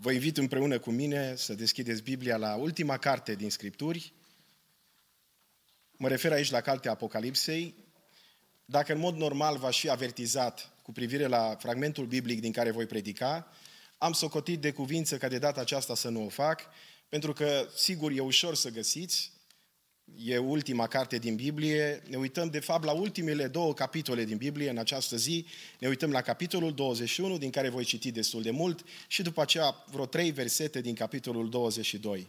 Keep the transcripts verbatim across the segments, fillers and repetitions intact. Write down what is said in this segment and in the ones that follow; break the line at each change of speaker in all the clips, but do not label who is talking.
Vă invit împreună cu mine să deschideți Biblia la ultima carte din Scripturi. Mă refer aici la cartea Apocalipsei. Dacă în mod normal v-aș fi avertizat cu privire la fragmentul biblic din care voi predica, am socotit de cuvință ca de data aceasta să nu o fac, pentru că, sigur, e ușor să găsiți, e ultima carte din Biblie, ne uităm de fapt la ultimele două capitole din Biblie în această zi, ne uităm la capitolul douăzeci și unu, din care voi citi destul de mult, și după aceea vreo trei versete din capitolul douăzeci și doi.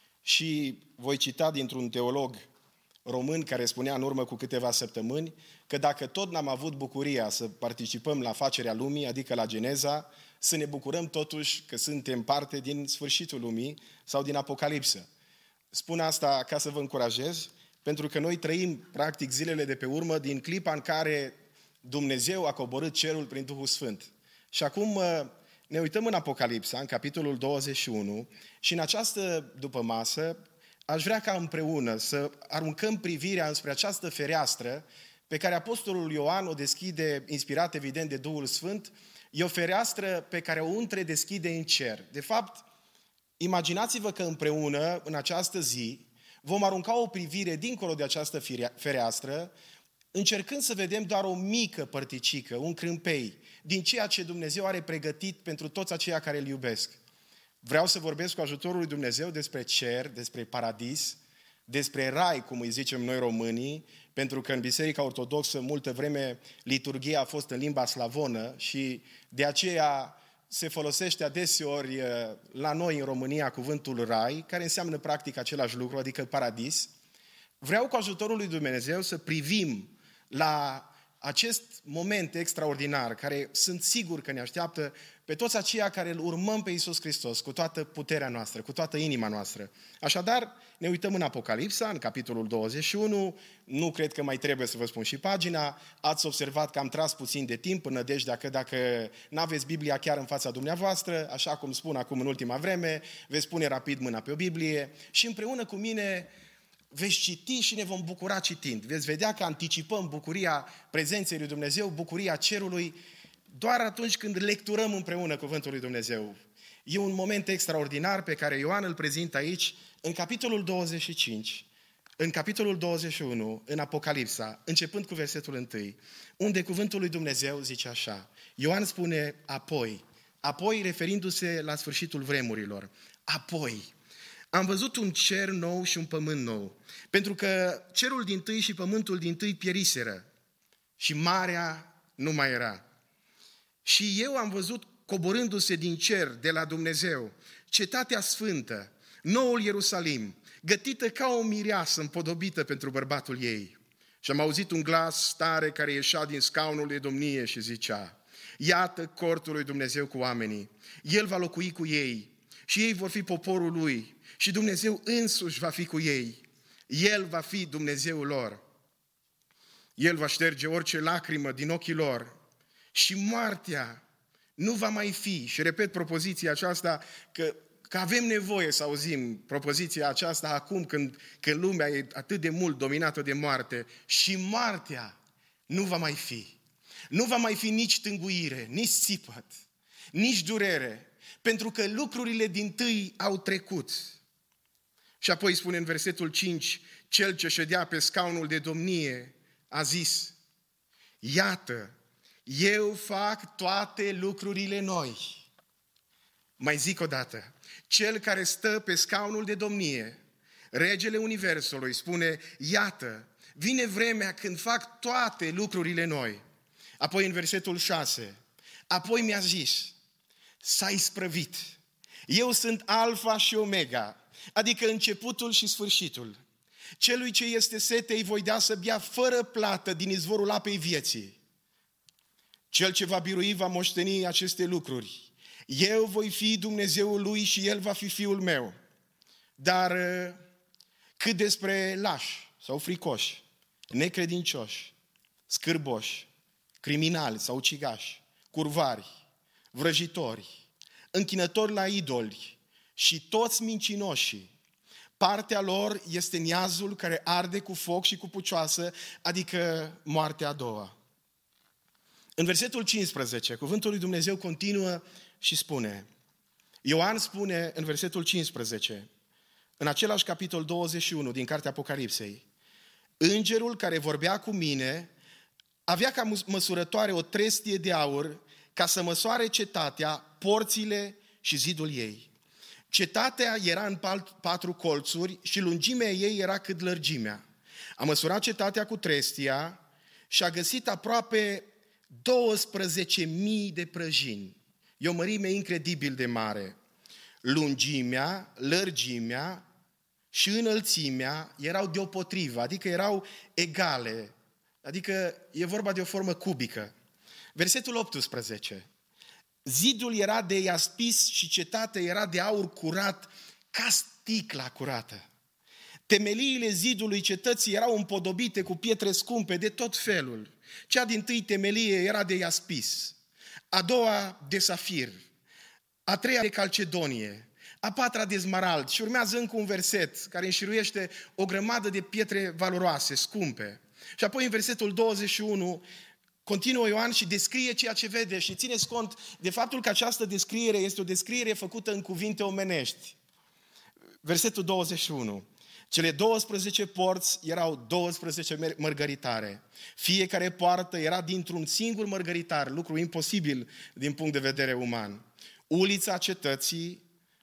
Și voi cita dintr-un teolog român care spunea în urmă cu câteva săptămâni că dacă tot n-am avut bucuria să participăm la facerea lumii, adică la Geneza, să ne bucurăm totuși că suntem parte din sfârșitul lumii sau din Apocalipsă. Spun asta ca să vă încurajez, pentru că noi trăim practic zilele de pe urmă din clipa în care Dumnezeu a coborât cerul prin Duhul Sfânt. Și acum ne uităm în Apocalipsa, în capitolul douăzeci și unu, și în această dupămasă aș vrea ca împreună să aruncăm privirea înspre această fereastră pe care Apostolul Ioan o deschide, inspirat evident de Duhul Sfânt. E o fereastră pe care o întredeschide în cer. De fapt, imaginați-vă că împreună, în această zi, vom arunca o privire dincolo de această fereastră, încercând să vedem doar o mică părticică, un crâmpei, din ceea ce Dumnezeu are pregătit pentru toți aceia care îl iubesc. Vreau să vorbesc cu ajutorul lui Dumnezeu despre cer, despre paradis, despre rai, cum îi zicem noi românii, pentru că în Biserica Ortodoxă multă vreme liturghia a fost în limba slavonă și de aceea se folosește adeseori la noi în România cuvântul rai, care înseamnă practic același lucru, adică paradis. Vreau cu ajutorul lui Dumnezeu să privim la acest moment extraordinar, care sunt sigur că ne așteaptă pe toți aceia care îl urmăm pe Iisus Hristos cu toată puterea noastră, cu toată inima noastră. Așadar, ne uităm în Apocalipsa, în capitolul douăzeci și unu, nu cred că mai trebuie să vă spun și pagina, ați observat că am tras puțin de timp în nădejdea că dacă n-aveți Biblia chiar în fața dumneavoastră, așa cum spun acum în ultima vreme, veți pune rapid mâna pe o Biblie și împreună cu mine veți citi și ne vom bucura citind. Veți vedea că anticipăm bucuria prezenței lui Dumnezeu, bucuria cerului, doar atunci când lecturăm împreună cuvântul lui Dumnezeu. E un moment extraordinar pe care Ioan îl prezintă aici, în capitolul douăzeci și cinci, în capitolul douăzeci și unu, în Apocalipsa, începând cu versetul unu, unde cuvântul lui Dumnezeu zice așa. Ioan spune apoi, apoi referindu-se la sfârșitul vremurilor, apoi. Am văzut un cer nou și un pământ nou, pentru că cerul dintâi și pământul dintâi pieriseră și marea nu mai era. Și eu am văzut coborându-se din cer de la Dumnezeu, cetatea sfântă, noul Ierusalim, gătită ca o mireasă împodobită pentru bărbatul ei. Și am auzit un glas tare care ieșea din scaunul de domnie și zicea, iată cortul lui Dumnezeu cu oamenii, El va locui cu ei și ei vor fi poporul Lui și Dumnezeu însuși va fi cu ei. El va fi Dumnezeul lor. El va șterge orice lacrimă din ochii lor și moartea nu va mai fi. Și repet propoziția aceasta că, că avem nevoie să auzim propoziția aceasta acum când, când lumea e atât de mult dominată de moarte. Și moartea nu va mai fi. Nu va mai fi nici tânguire, nici țipăt, nici durere, pentru că lucrurile dintâi au trecut. Și apoi spune în versetul cinci, cel ce ședea pe scaunul de domnie a zis, iată, eu fac toate lucrurile noi. Mai zic o dată, cel care stă pe scaunul de domnie, regele universului, spune, iată, vine vremea când fac toate lucrurile noi. Apoi în versetul șase, apoi mi-a zis, s-a isprăvit, eu sunt Alfa și Omega, adică începutul și sfârșitul. Celui ce este sete îi voi da să bea fără plată din izvorul apei vieții. Cel ce va birui va moșteni aceste lucruri. Eu voi fi Dumnezeul lui și el va fi fiul meu. Dar cât despre lași sau fricoși, necredincioși, scârboși, criminali sau ucigași, curvari, vrăjitori, închinători la idoli și toți mincinoșii, partea lor este niazul care arde cu foc și cu pucioasă, adică moartea a doua. În versetul cincisprezece, cuvântul lui Dumnezeu continuă și spune, Ioan spune în versetul cincisprezece, în același capitol douăzeci și unu din cartea Apocalipsei, îngerul care vorbea cu mine avea ca măsurătoare o trestie de aur ca să măsoare cetatea, porțile și zidul ei. Cetatea era în patru colțuri și lungimea ei era cât lărgimea. A măsurat cetatea cu trestia și a găsit aproape douăsprezece mii de prăjini. E o mărime incredibil de mare. Lungimea, lărgimea și înălțimea erau deopotrivă, adică erau egale, adică e vorba de o formă cubică. Versetul optsprezece. Zidul era de iaspis și cetatea era de aur curat ca sticla curată. Temeliile zidului cetății erau împodobite cu pietre scumpe de tot felul. Cea dintâi temelie era de iaspis, a doua de safir, a treia de calcedonie, a patra de smarald și urmează încă un verset care înșiruiește o grămadă de pietre valoroase, scumpe. Și apoi în versetul douăzeci și unu continuă Ioan și descrie ceea ce vede și țineți cont de faptul că această descriere este o descriere făcută în cuvinte omenești. Versetul douăzeci și unu. Cele douăsprezece porți erau douăsprezece mărgăritare. Fiecare poartă era dintr-un singur mărgăritar, lucru imposibil din punct de vedere uman. Ulița cetății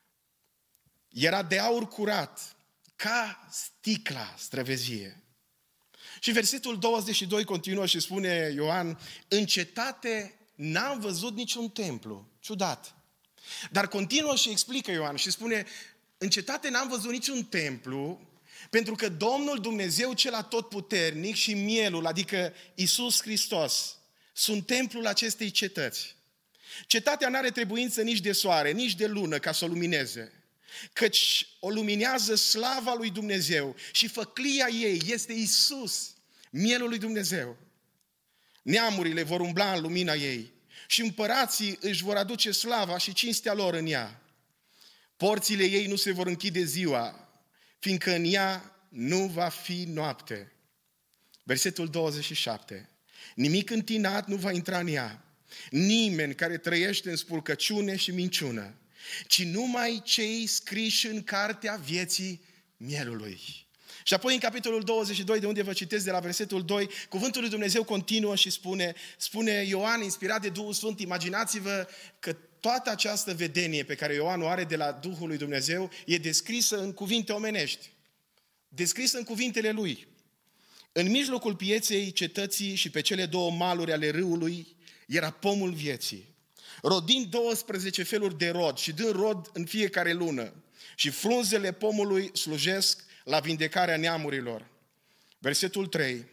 era de aur curat, ca sticla străvezie. Și versetul douăzeci și doi continuă și spune Ioan, în cetate n-am văzut niciun templu. Ciudat. Dar continuă și explică Ioan și spune, în cetate n-am văzut niciun templu, pentru că Domnul Dumnezeu cel atotputernic și mielul, adică Iisus Hristos, sunt templul acestei cetăți. Cetatea n-are trebuință nici de soare, nici de lună ca să o lumineze, căci o luminează slava lui Dumnezeu și făclia ei este Iisus, mielul lui Dumnezeu. Neamurile vor umbla în lumina ei și împărații își vor aduce slava și cinstea lor în ea. Porțile ei nu se vor închide ziua, fiindcă în ea nu va fi noapte. Versetul douăzeci și șapte. Nimic întinat nu va intra în ea, nimeni care trăiește în spurcăciune și minciună, ci numai cei scriși în cartea vieții mielului. Și apoi în capitolul douăzeci și doi, de unde vă citesc de la versetul doi, cuvântul lui Dumnezeu continuă și spune, spune Ioan, inspirat de Duhul Sfânt, imaginați-vă că toată această vedenie pe care Ioan o are de la Duhul lui Dumnezeu e descrisă în cuvinte omenești, descrisă în cuvintele lui. În mijlocul pieței cetății și pe cele două maluri ale râului era pomul vieții, rodind douăsprezece feluri de rod și dând rod în fiecare lună. Și frunzele pomului slujesc la vindecarea neamurilor. Versetul trei.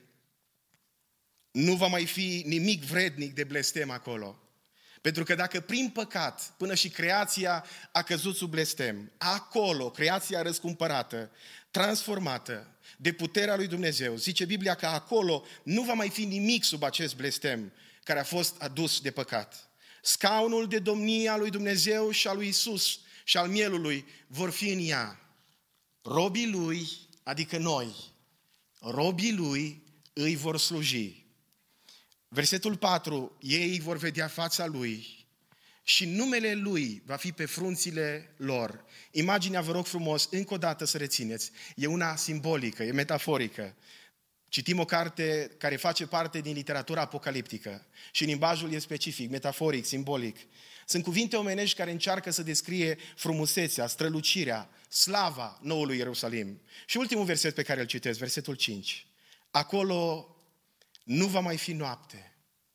Nu va mai fi nimic vrednic de blestem acolo. Pentru că dacă prin păcat până și creația a căzut sub blestem, acolo creația răscumpărată, transformată de puterea lui Dumnezeu, zice Biblia că acolo nu va mai fi nimic sub acest blestem care a fost adus de păcat. Scaunul de domnie a lui Dumnezeu și al lui Isus și al mielului vor fi în ea. Robii lui, adică noi, robii lui îi vor sluji. Versetul patru, ei vor vedea fața lui și numele lui va fi pe frunțile lor. Imaginea, vă rog frumos, încă o dată să rețineți, e una simbolică, e metaforică. Citim o carte care face parte din literatura apocaliptică și limbajul e specific, metaforic, simbolic. Sunt cuvinte omenești care încearcă să descrie frumusețea, strălucirea, slava noului Ierusalim. Și ultimul verset pe care îl citesc, versetul cinci. Acolo nu va mai fi noapte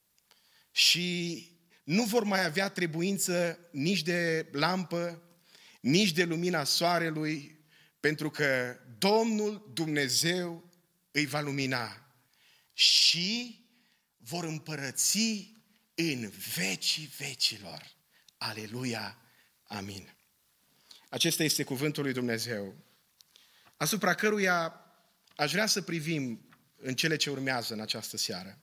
și nu vor mai avea trebuință nici de lampă, nici de lumina soarelui, pentru că Domnul Dumnezeu îi va lumina și vor împărăți în vecii vecilor. Aleluia! Amin. Acesta este cuvântul lui Dumnezeu, asupra căruia aș vrea să privim în cele ce urmează în această seară.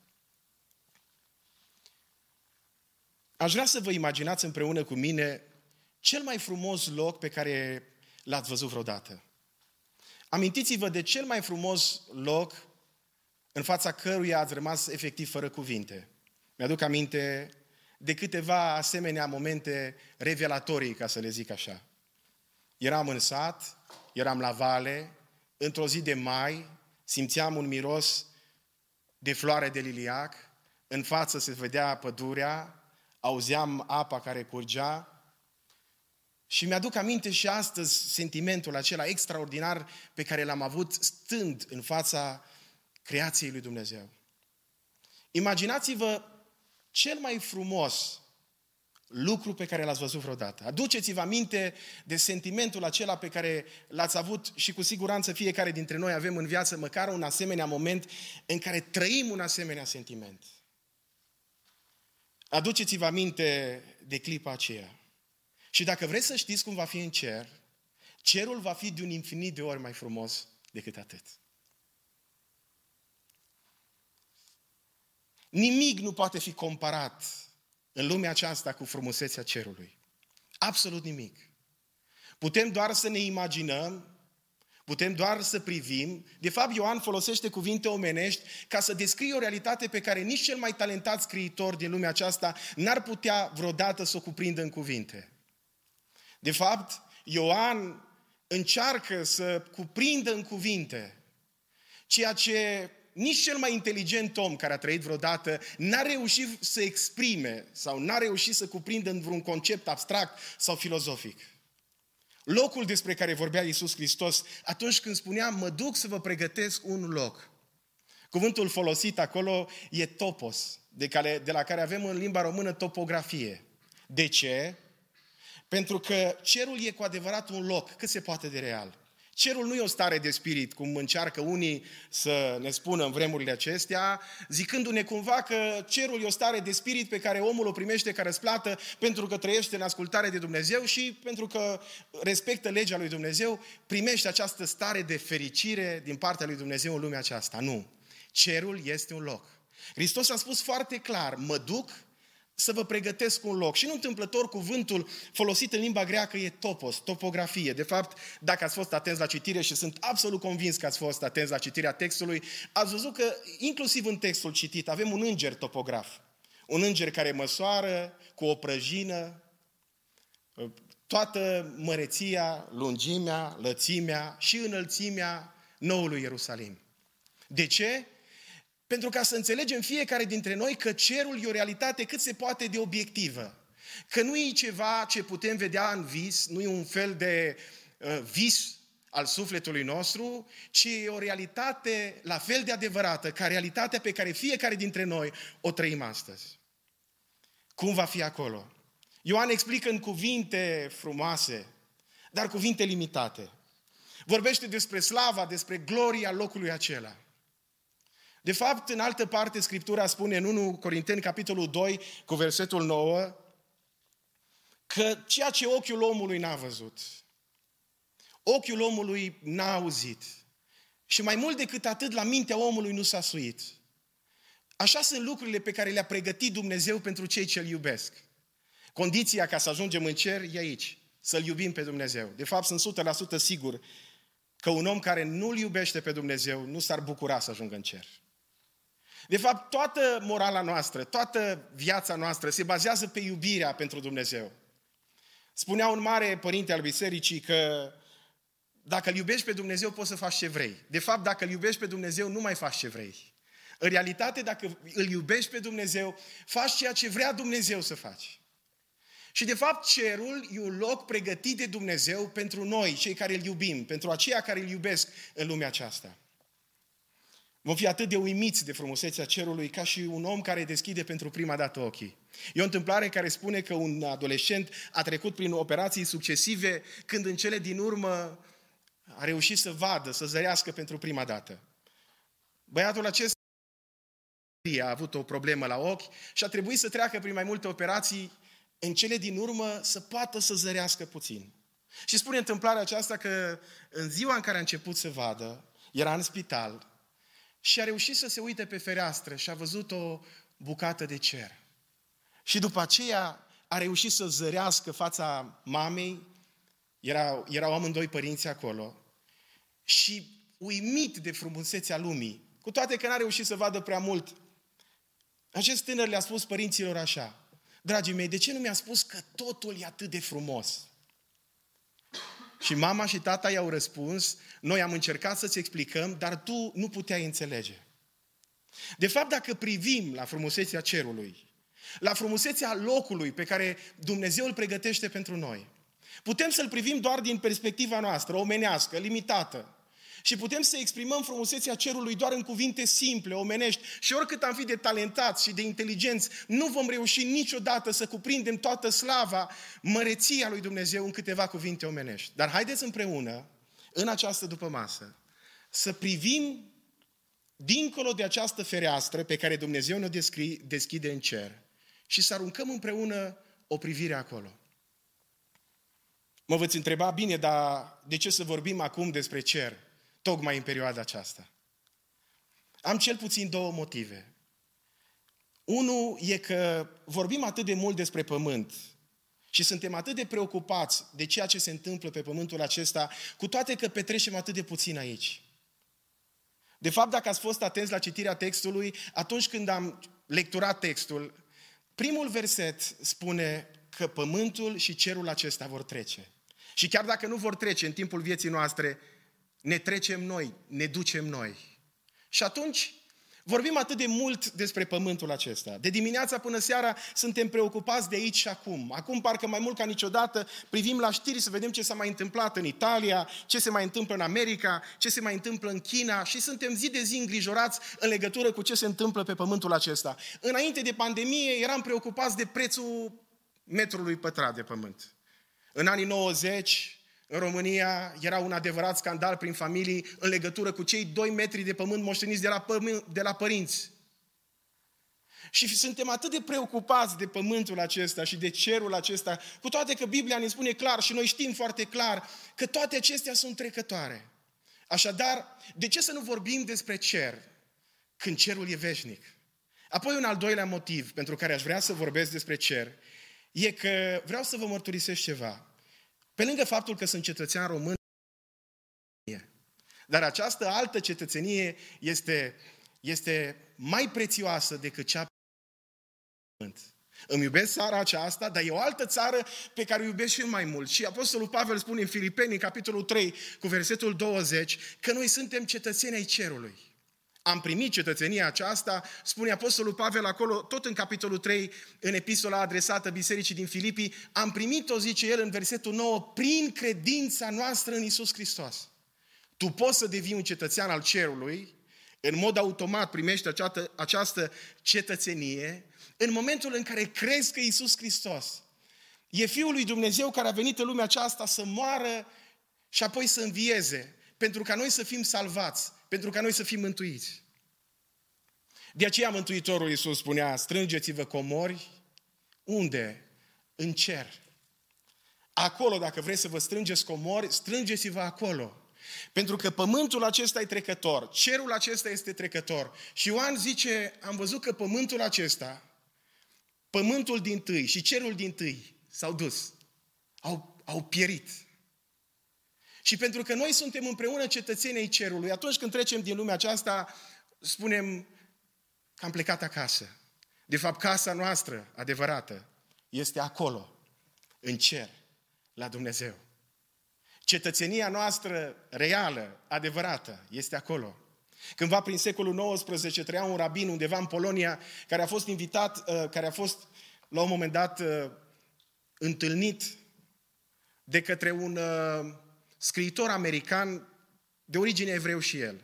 Aș vrea să vă imaginați împreună cu mine cel mai frumos loc pe care l-ați văzut vreodată. Amintiți-vă de cel mai frumos loc în fața căruia ați rămas efectiv fără cuvinte. Mi-aduc aminte de câteva asemenea momente revelatorii, ca să le zic așa. Eram în sat, eram la vale, într-o zi de mai, simțeam un miros de floare de liliac, în față se vedea pădurea, auzeam apa care curgea și mi-aduc aminte și astăzi sentimentul acela extraordinar pe care l-am avut stând în fața creației lui Dumnezeu. Imaginați-vă cel mai frumos lucru pe care l-ați văzut vreodată. Aduceți-vă aminte de sentimentul acela pe care l-ați avut și cu siguranță fiecare dintre noi avem în viață măcar un asemenea moment în care trăim un asemenea sentiment. Aduceți-vă aminte de clipa aceea. Și dacă vreți să știți cum va fi în cer, cerul va fi de un infinit de ori mai frumos decât atât. Nimic nu poate fi comparat în lumea aceasta cu frumusețea cerului. Absolut nimic. Putem doar să ne imaginăm, putem doar să privim. De fapt, Ioan folosește cuvinte omenești ca să descrie o realitate pe care nici cel mai talentat scriitor din lumea aceasta n-ar putea vreodată să o cuprindă în cuvinte. De fapt, Ioan încearcă să cuprindă în cuvinte ceea ce nici cel mai inteligent om care a trăit vreodată n-a reușit să exprime sau n-a reușit să cuprindă în vreun concept abstract sau filozofic. Locul despre care vorbea Iisus Hristos atunci când spunea, mă duc să vă pregătesc un loc. Cuvântul folosit acolo e topos, de, care, de la care avem în limba română topografie. De ce? Pentru că cerul e cu adevărat un loc, cât se poate de real. Cerul nu e o stare de spirit, cum încearcă unii să ne spună în vremurile acestea, zicându-ne cumva că cerul e o stare de spirit pe care omul o primește ca răsplată pentru că trăiește în ascultare de Dumnezeu și pentru că respectă legea lui Dumnezeu, primește această stare de fericire din partea lui Dumnezeu în lumea aceasta. Nu. Cerul este un loc. Hristos a spus foarte clar, mă duc să vă pregătesc un loc. Și nu întâmplător cuvântul folosit în limba greacă e topos, topografie. De fapt, dacă ați fost atenți la citire și sunt absolut convins că ați fost atenți la citirea textului, ați văzut că inclusiv în textul citit avem un înger topograf. Un înger care măsoară cu o prăjină toată măreția, lungimea, lățimea și înălțimea noului Ierusalim. De ce? Pentru ca să înțelegem fiecare dintre noi că cerul e o realitate cât se poate de obiectivă. Că nu e ceva ce putem vedea în vis, nu e un fel de uh, vis al sufletului nostru, ci e o realitate la fel de adevărată ca realitatea pe care fiecare dintre noi o trăim astăzi. Cum va fi acolo? Ioan explică în cuvinte frumoase, dar cuvinte limitate. Vorbește despre slava, despre gloria locului acela. De fapt, în altă parte, Scriptura spune în întâi Corinteni, capitolul doi, cu versetul nouă, că ceea ce ochiul omului n-a văzut, ochiul omului n-a auzit și mai mult decât atât, la mintea omului nu s-a suit. Așa sunt lucrurile pe care le-a pregătit Dumnezeu pentru cei ce-L iubesc. Condiția ca să ajungem în cer e aici, să-L iubim pe Dumnezeu. De fapt, sunt o sută la sută sigur că un om care nu-L iubește pe Dumnezeu nu s-ar bucura să ajungă în cer. De fapt, toată morala noastră, toată viața noastră se bazează pe iubirea pentru Dumnezeu. Spunea un mare părinte al bisericii că dacă îl iubești pe Dumnezeu poți să faci ce vrei. De fapt, dacă îl iubești pe Dumnezeu nu mai faci ce vrei. În realitate, dacă îl iubești pe Dumnezeu, faci ceea ce vrea Dumnezeu să faci. Și de fapt, cerul e un loc pregătit de Dumnezeu pentru noi, cei care îl iubim, pentru aceia care îl iubesc în lumea aceasta. Vom fi atât de uimiți de frumusețea cerului ca și un om care deschide pentru prima dată ochii. E o întâmplare care spune că un adolescent a trecut prin operații succesive când în cele din urmă a reușit să vadă, să zărească pentru prima dată. Băiatul acesta a avut o problemă la ochi și a trebuit să treacă prin mai multe operații în cele din urmă să poată să zărească puțin. Și spune întâmplarea aceasta că în ziua în care a început să vadă, era în spital și a reușit să se uite pe fereastră și a văzut o bucată de cer. Și după aceea a reușit să zărească fața mamei, erau, erau amândoi părinți acolo, și uimit de frumusețea lumii, cu toate că n-a reușit să vadă prea mult, acest tânăr le-a spus părinților așa: Dragii mei, de ce nu mi-a spus că totul e atât de frumos? Și mama și tata i-au răspuns, noi am încercat să-ți explicăm, dar tu nu puteai înțelege. De fapt, dacă privim la frumusețea cerului, la frumusețea locului pe care Dumnezeu îl pregătește pentru noi, putem să-l privim doar din perspectiva noastră, omenească, limitată. Și putem să exprimăm frumusețea cerului doar în cuvinte simple, omenești. Și oricât am fi de talentați și de inteligenți, nu vom reuși niciodată să cuprindem toată slava, măreția lui Dumnezeu în câteva cuvinte omenești. Dar haideți împreună, în această dupămasă, să privim dincolo de această fereastră pe care Dumnezeu ne deschide în cer și să aruncăm împreună o privire acolo. Mă veți întreba, bine, dar de ce să vorbim acum despre cer, tocmai în perioada aceasta? Am cel puțin două motive. Unul e că vorbim atât de mult despre pământ și suntem atât de preocupați de ceea ce se întâmplă pe pământul acesta, cu toate că petrecem atât de puțin aici. De fapt, dacă ați fost atenți la citirea textului, atunci când am lecturat textul, primul verset spune că pământul și cerul acesta vor trece. Și chiar dacă nu vor trece în timpul vieții noastre, ne trecem noi, ne ducem noi. Și atunci vorbim atât de mult despre pământul acesta. De dimineața până seara suntem preocupați de aici și acum. Acum parcă mai mult ca niciodată privim la știri să vedem ce s-a mai întâmplat în Italia, ce se mai întâmplă în America, ce se mai întâmplă în China și suntem zi de zi îngrijorați în legătură cu ce se întâmplă pe pământul acesta. Înainte de pandemie eram preocupați de prețul metrului pătrat de pământ. În anii nouăzeci, în România, era un adevărat scandal prin familii în legătură cu cei doi metri de pământ moșteniți de la, pământ, de la părinți. Și suntem atât de preocupați de pământul acesta și de cerul acesta, cu toate că Biblia ne spune clar și noi știm foarte clar că toate acestea sunt trecătoare. Așadar, de ce să nu vorbim despre cer când cerul e veșnic? Apoi un al doilea motiv pentru care aș vrea să vorbesc despre cer e că vreau să vă mărturisesc ceva. Pe lângă faptul că sunt cetățean român, dar această altă cetățenie este, este mai prețioasă decât cea pe pământ. Îmi iubesc țara aceasta, dar e o altă țară pe care o iubesc și mai mult. Și Apostolul Pavel spune în Filipeni, în capitolul trei, cu versetul douăzeci, că noi suntem cetățeni ai cerului. Am primit cetățenia aceasta, spune Apostolul Pavel acolo, tot în capitolul trei, în epistola adresată bisericii din Filipii, am primit-o, zice el în versetul nouă, prin credința noastră în Iisus Hristos. Tu poți să devii un cetățean al cerului, în mod automat primești această, această cetățenie, în momentul în care crezi că Iisus Hristos e Fiul lui Dumnezeu care a venit în lumea aceasta să moară și apoi să învieze, pentru ca noi să fim salvați, pentru ca noi să fim mântuiți. De aceea Mântuitorul Iisus spunea, strângeți-vă comori, unde? În cer. Acolo, dacă vreți să vă strângeți comori, strângeți-vă acolo. Pentru că pământul acesta e trecător, cerul acesta este trecător. Și Ioan zice, am văzut că pământul acesta, pământul dintâi și cerul dintâi s-au dus, au, au pierit. Și pentru că noi suntem împreună cetățenii ai cerului, atunci când trecem din lumea aceasta, spunem că am plecat acasă. De fapt, casa noastră adevărată este acolo, în cer, la Dumnezeu. Cetățenia noastră reală, adevărată, este acolo. Cândva prin secolul nouăsprezece trăia un rabin undeva în Polonia care a fost invitat, care a fost la un moment dat întâlnit de către un scriitor american de origine evreu și el.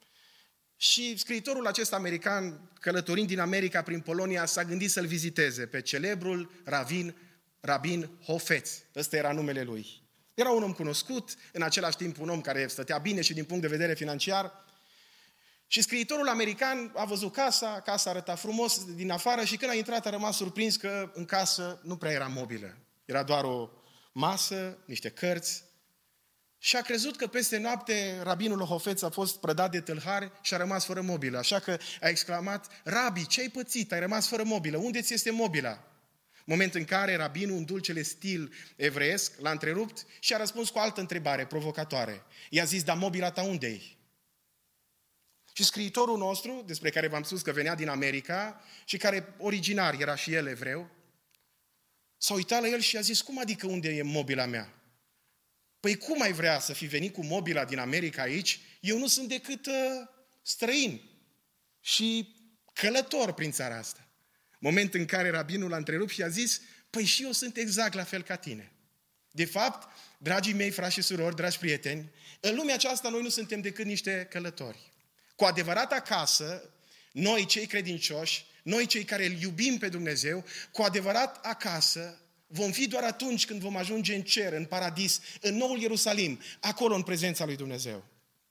Și scriitorul acesta american, călătorind din America prin Polonia, s-a gândit să-l viziteze pe celebrul rabin, rabin Hofetz. Ăsta era numele lui. Era un om cunoscut, în același timp un om care stătea bine și din punct de vedere financiar. Și scriitorul american a văzut casa, casa arăta frumos din afară și când a intrat a rămas surprins că în casă nu prea era mobilă. Era doar o masă, niște cărți. Și a crezut că peste noapte rabinul Hofetz a fost prădat de tâlhari și a rămas fără mobilă. Așa că a exclamat, Rabi, ce ai pățit? Ai rămas fără mobilă. Unde ți este mobila? Moment în care rabinul, în dulcele stil evreiesc, l-a întrerupt și a răspuns cu o altă întrebare provocatoare. I-a zis, dar mobila ta unde-i? Și scriitorul nostru, despre care v-am spus că venea din America și care originar era și el evreu, s-a uitat la el și a zis, cum adică unde e mobila mea? Păi cum ai vrea să fi venit cu mobila din America aici? Eu nu sunt decât uh, străin și călător prin țara asta. Moment în care rabinul l-a întrerupt și a zis, păi și eu sunt exact la fel ca tine. De fapt, dragii mei, frați și surori, dragi prieteni, în lumea aceasta noi nu suntem decât niște călători. Cu adevărat acasă, noi cei credincioși, noi cei care îl iubim pe Dumnezeu, cu adevărat acasă vom fi doar atunci când vom ajunge în cer, în paradis, în noul Ierusalim, acolo în prezența lui Dumnezeu.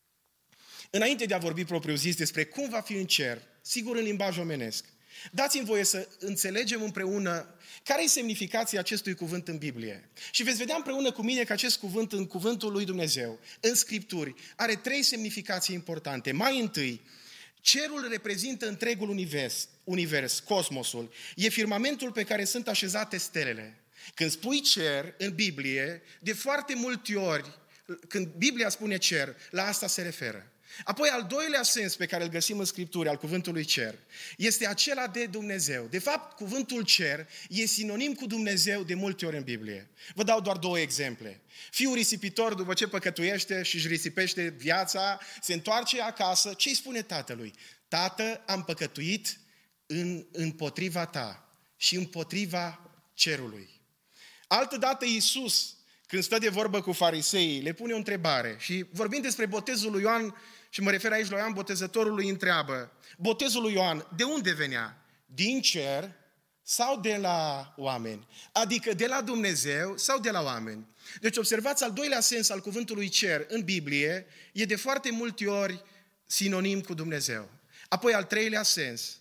Înainte de a vorbi propriu-zis despre cum va fi în cer, sigur în limbaj omenesc, dați-mi voie să înțelegem împreună care e semnificația acestui cuvânt în Biblie. Și veți vedea împreună cu mine că acest cuvânt în cuvântul lui Dumnezeu, în Scripturi, are trei semnificații importante. Mai întâi, cerul reprezintă întregul univers, univers, cosmosul. E firmamentul pe care sunt așezate stelele. Când spui cer în Biblie, de foarte multe ori, când Biblia spune cer, la asta se referă. Apoi, al doilea sens pe care îl găsim în Scripturi, al cuvântului cer, este acela de Dumnezeu. De fapt, cuvântul cer e sinonim cu Dumnezeu de multe ori în Biblie. Vă dau doar două exemple. Fiul risipitor, după ce păcătuiește și își risipește viața, se întoarce acasă, ce îi spune tatălui? Tată, am păcătuit în, împotriva ta și împotriva cerului. Altădată Iisus, când stă de vorbă cu fariseii, le pune o întrebare și vorbind despre botezul lui Ioan, și mă refer aici la Ioan Botezătorul, îi întreabă, botezul lui Ioan, de unde venea? Din cer sau de la oameni? Adică de la Dumnezeu sau de la oameni? Deci observați, al doilea sens al cuvântului cer în Biblie e de foarte multe ori sinonim cu Dumnezeu. Apoi al treilea sens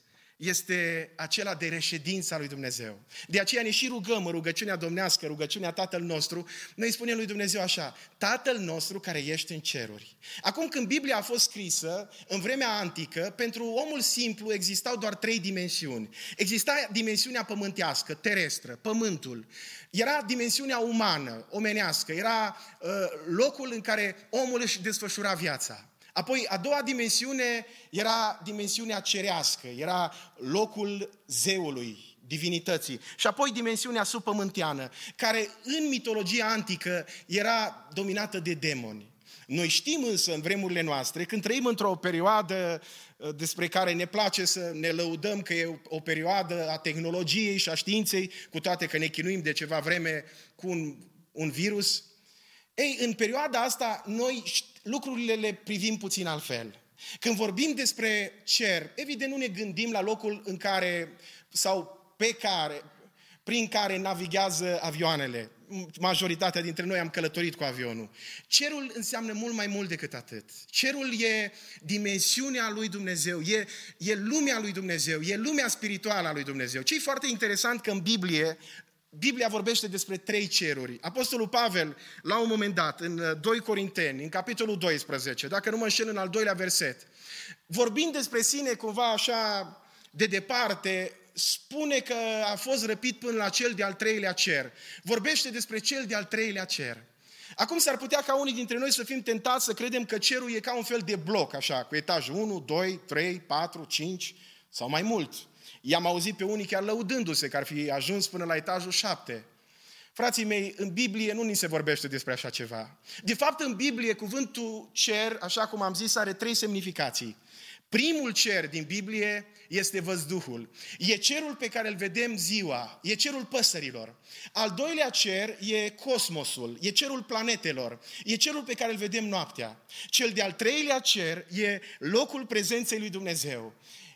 este acela de reședința lui Dumnezeu. De aceea ne și rugăm în rugăciunea domnească, rugăciunea Tatăl nostru, noi spunem lui Dumnezeu așa, Tatăl nostru care ești în ceruri. Acum când Biblia a fost scrisă, în vremea antică, pentru omul simplu existau doar trei dimensiuni. Exista dimensiunea pământească, terestră, pământul. Era dimensiunea umană, omenească, era uh, locul în care omul își desfășura viața. Apoi, a doua dimensiune era dimensiunea cerească, era locul zeului, divinității. Și apoi dimensiunea subpământeană, care în mitologia antică era dominată de demoni. Noi știm însă în vremurile noastre, când trăim într-o perioadă despre care ne place să ne lăudăm că e o perioadă a tehnologiei și a științei, cu toate că ne chinuim de ceva vreme cu un, un virus, ei, în perioada asta, noi lucrurile le privim puțin altfel. Când vorbim despre cer, evident nu ne gândim la locul în care, sau pe care, prin care navighează avioanele. Majoritatea dintre noi am călătorit cu avionul. Cerul înseamnă mult mai mult decât atât. Cerul e dimensiunea lui Dumnezeu, e, e lumea lui Dumnezeu, e lumea spirituală a lui Dumnezeu. Ce e foarte interesant că în Biblie, Biblia vorbește despre trei ceruri. Apostolul Pavel, la un moment dat, în doi Corinteni, în capitolul doisprezece, dacă nu mă înșel în al doilea verset, vorbind despre sine cumva așa de departe, spune că a fost răpit până la cel de-al treilea cer. Vorbește despre cel de-al treilea cer. Acum s-ar putea ca unii dintre noi să fim tentați să credem că cerul e ca un fel de bloc, așa, cu etajul unu, doi, trei, patru, cinci sau mai mult. I-am auzit pe unii chiar lăudându-se că ar fi ajuns până la etajul șapte. Frații mei, în Biblie nu ni se vorbește despre așa ceva. De fapt, în Biblie, cuvântul cer, așa cum am zis, are trei semnificații. Primul cer din Biblie este văzduhul. E cerul pe care îl vedem ziua, e cerul păsărilor. Al doilea cer e cosmosul, e cerul planetelor, e cerul pe care îl vedem noaptea. Cel de-al treilea cer e locul prezenței lui Dumnezeu.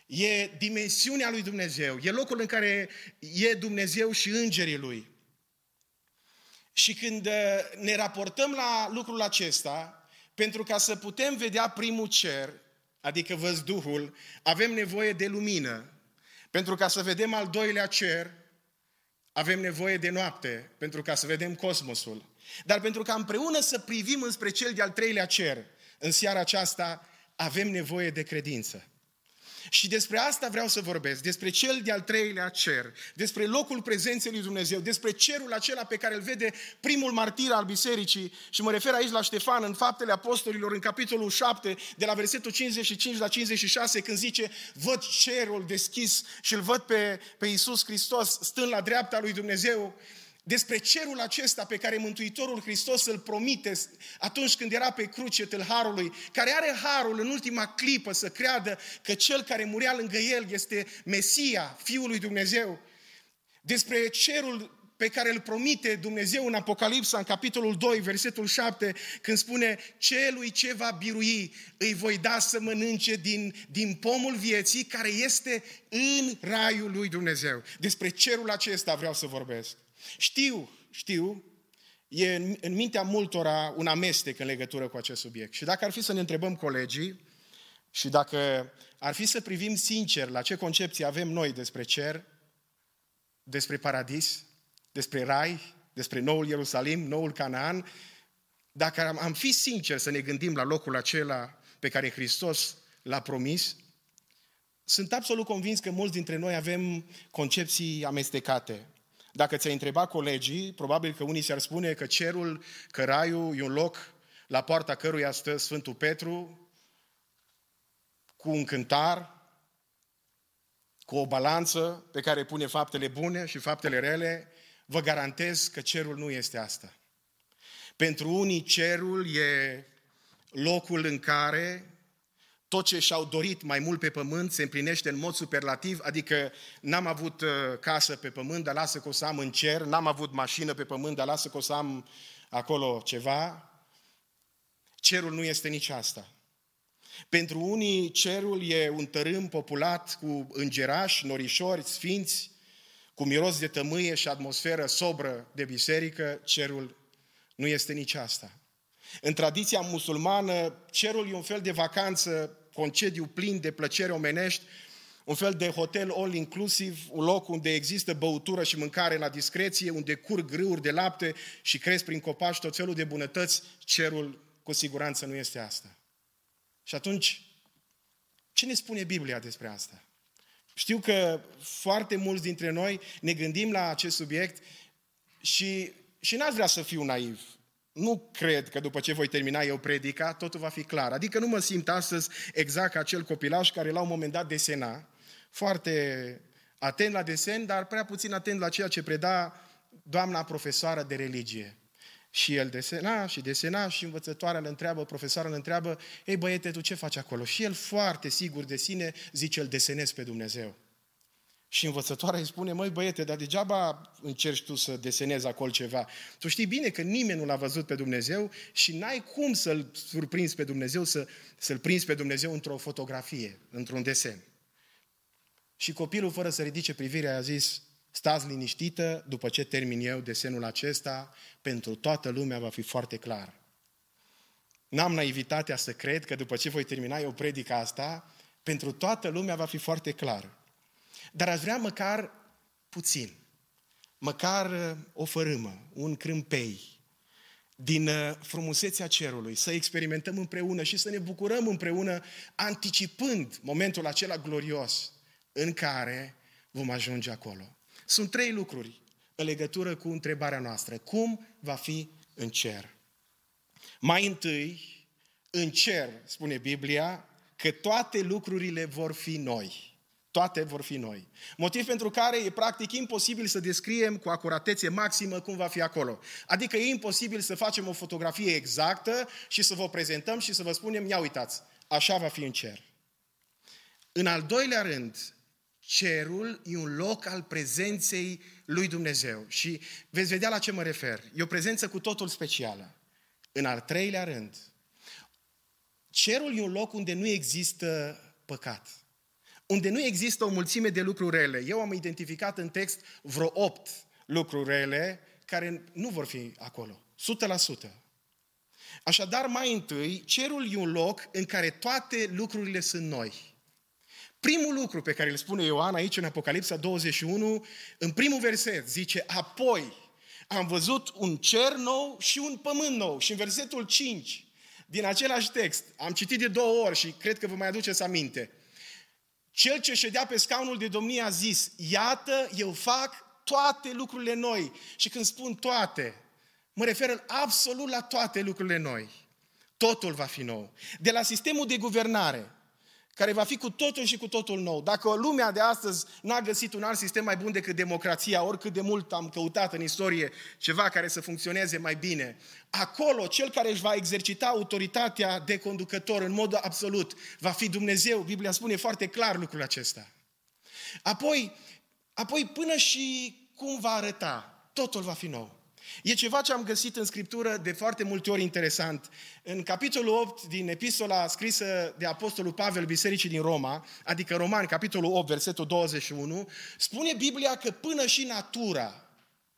E dimensiunea lui Dumnezeu, e locul în care e Dumnezeu și îngerii lui. Și când ne raportăm la lucrul acesta, pentru ca să putem vedea primul cer, adică văzduhul, avem nevoie de lumină. Pentru ca să vedem al doilea cer, avem nevoie de noapte, pentru ca să vedem cosmosul. Dar pentru ca împreună să privim înspre cel de-al treilea cer, în seara aceasta avem nevoie de credință. Și despre asta vreau să vorbesc, despre cel de-al treilea cer, despre locul prezenței lui Dumnezeu, despre cerul acela pe care îl vede primul martir al bisericii, și mă refer aici la Ștefan în Faptele Apostolilor, în capitolul șapte, de la versetul cincizeci și cinci la cincizeci și șase, când zice, văd cerul deschis și îl văd pe, pe Iisus Hristos stând la dreapta lui Dumnezeu. despre cerul acesta pe care Mântuitorul Hristos îl promite atunci când era pe cruce tâlharului, care are harul în ultima clipă să creadă că cel care murea lângă el este Mesia, Fiul lui Dumnezeu. Despre cerul pe care îl promite Dumnezeu în Apocalipsa, în capitolul doi, versetul șapte, când spune: celui ce va birui îi voi da să mănânce din, din pomul vieții care este în raiul lui Dumnezeu. Despre cerul acesta vreau să vorbesc. Știu, știu, e în, în mintea multora un amestec în legătură cu acest subiect. Și dacă ar fi să ne întrebăm colegii și dacă ar fi să privim sincer la ce concepție avem noi despre cer, despre paradis, despre rai, despre noul Ierusalim, noul Canaan, dacă am, am fi sincer să ne gândim la locul acela pe care Hristos l-a promis, sunt absolut convins că mulți dintre noi avem concepții amestecate. Dacă ți-ai întrebat colegii, probabil că unii ți-ar spune că cerul, că raiul e un loc la poarta căruia stă Sfântul Petru, cu un cântar, cu o balanță pe care pune faptele bune și faptele rele. Vă garantez că cerul nu este asta. Pentru unii cerul e locul în care tot ce și-au dorit mai mult pe pământ se împlinește în mod superlativ, adică n-am avut casă pe pământ, dar lasă că o să am în cer, n-am avut mașină pe pământ, dar lasă că o să am acolo ceva. Cerul nu este nici asta. Pentru unii cerul e un tărâm populat cu îngerași, norișori, sfinți, cu miros de tămâie și atmosferă sobră de biserică. Cerul nu este nici asta. În tradiția musulmană, cerul e un fel de vacanță, concediu plin de plăceri omenești, un fel de hotel all-inclusiv, un loc unde există băutură și mâncare la discreție, unde curg râuri de lapte și cresc prin copaci tot felul de bunătăți. Cerul cu siguranță nu este asta. Și atunci, ce ne spune Biblia despre asta? Știu că foarte mulți dintre noi ne gândim la acest subiect și, și n-aș vrea să fiu naiv. Nu cred că după ce voi termina eu predica, totul va fi clar. Adică nu mă simt astăzi exact ca acel copilaș care la un moment dat desena, foarte atent la desen, dar prea puțin atent la ceea ce preda doamna profesoară de religie. Și el desena și desena și învățătoarea îl întreabă, profesoara îl întreabă: ei băiete, tu ce faci acolo? Și el foarte sigur de sine zice: îl desenez pe Dumnezeu. Și învățătoarea îi spune: măi băiete, dar degeaba încerci tu să desenezi acolo ceva. Tu știi bine că nimeni nu l-a văzut pe Dumnezeu și n-ai cum să-l surprinzi pe Dumnezeu, să, să-l prinzi pe Dumnezeu într-o fotografie, într-un desen. Și copilul, fără să ridice privirea, a zis: stați liniștită, după ce termin eu desenul acesta, pentru toată lumea va fi foarte clar. N-am naivitatea să cred că după ce voi termina eu predica asta, pentru toată lumea va fi foarte clar. Dar aș vrea măcar puțin, măcar o fărâmă, un crâmpei din frumusețea cerului, să experimentăm împreună și să ne bucurăm împreună, anticipând momentul acela glorios în care vom ajunge acolo. Sunt trei lucruri în legătură cu întrebarea noastră. Cum va fi în cer? Mai întâi, în cer, spune Biblia, că toate lucrurile vor fi noi. Toate vor fi noi. Motiv pentru care e practic imposibil să descriem cu acuratețe maximă cum va fi acolo. Adică e imposibil să facem o fotografie exactă și să vă prezentăm și să vă spunem: ia uitați, așa va fi în cer. În al doilea rând, cerul e un loc al prezenței lui Dumnezeu. Și veți vedea la ce mă refer. E o prezență cu totul specială. În al treilea rând, cerul e un loc unde nu există păcat. Unde nu există o mulțime de lucruri rele. Eu am identificat în text vreo opt lucruri rele care nu vor fi acolo. o sută la sută. Așadar, mai întâi, cerul e un loc în care toate lucrurile sunt noi. Primul lucru pe care îl spune Ioan aici în Apocalipsa douăzeci și unu, în primul verset, zice: apoi am văzut un cer nou și un pământ nou. Și în versetul cinci, din același text, am citit de două ori și cred că vă mai aduceți aminte. Cel ce ședea pe scaunul de domnie a zis: iată, eu fac toate lucrurile noi. Și când spun toate, mă refer absolut la toate lucrurile noi. Totul va fi nou. De la sistemul de guvernare, care va fi cu totul și cu totul nou. Dacă lumea de astăzi n-a găsit un alt sistem mai bun decât democrația, oricât de mult am căutat în istorie ceva care să funcționeze mai bine, acolo cel care își va exercita autoritatea de conducător în mod absolut va fi Dumnezeu. Biblia spune foarte clar lucrul acesta. Apoi, apoi până și cum va arăta, totul va fi nou. E ceva ce am găsit în Scriptură de foarte multe ori interesant. În capitolul opt din epistola scrisă de Apostolul Pavel Bisericii din Roma, adică Romani, capitolul opt, versetul douăzeci și unu, spune Biblia că până și natura,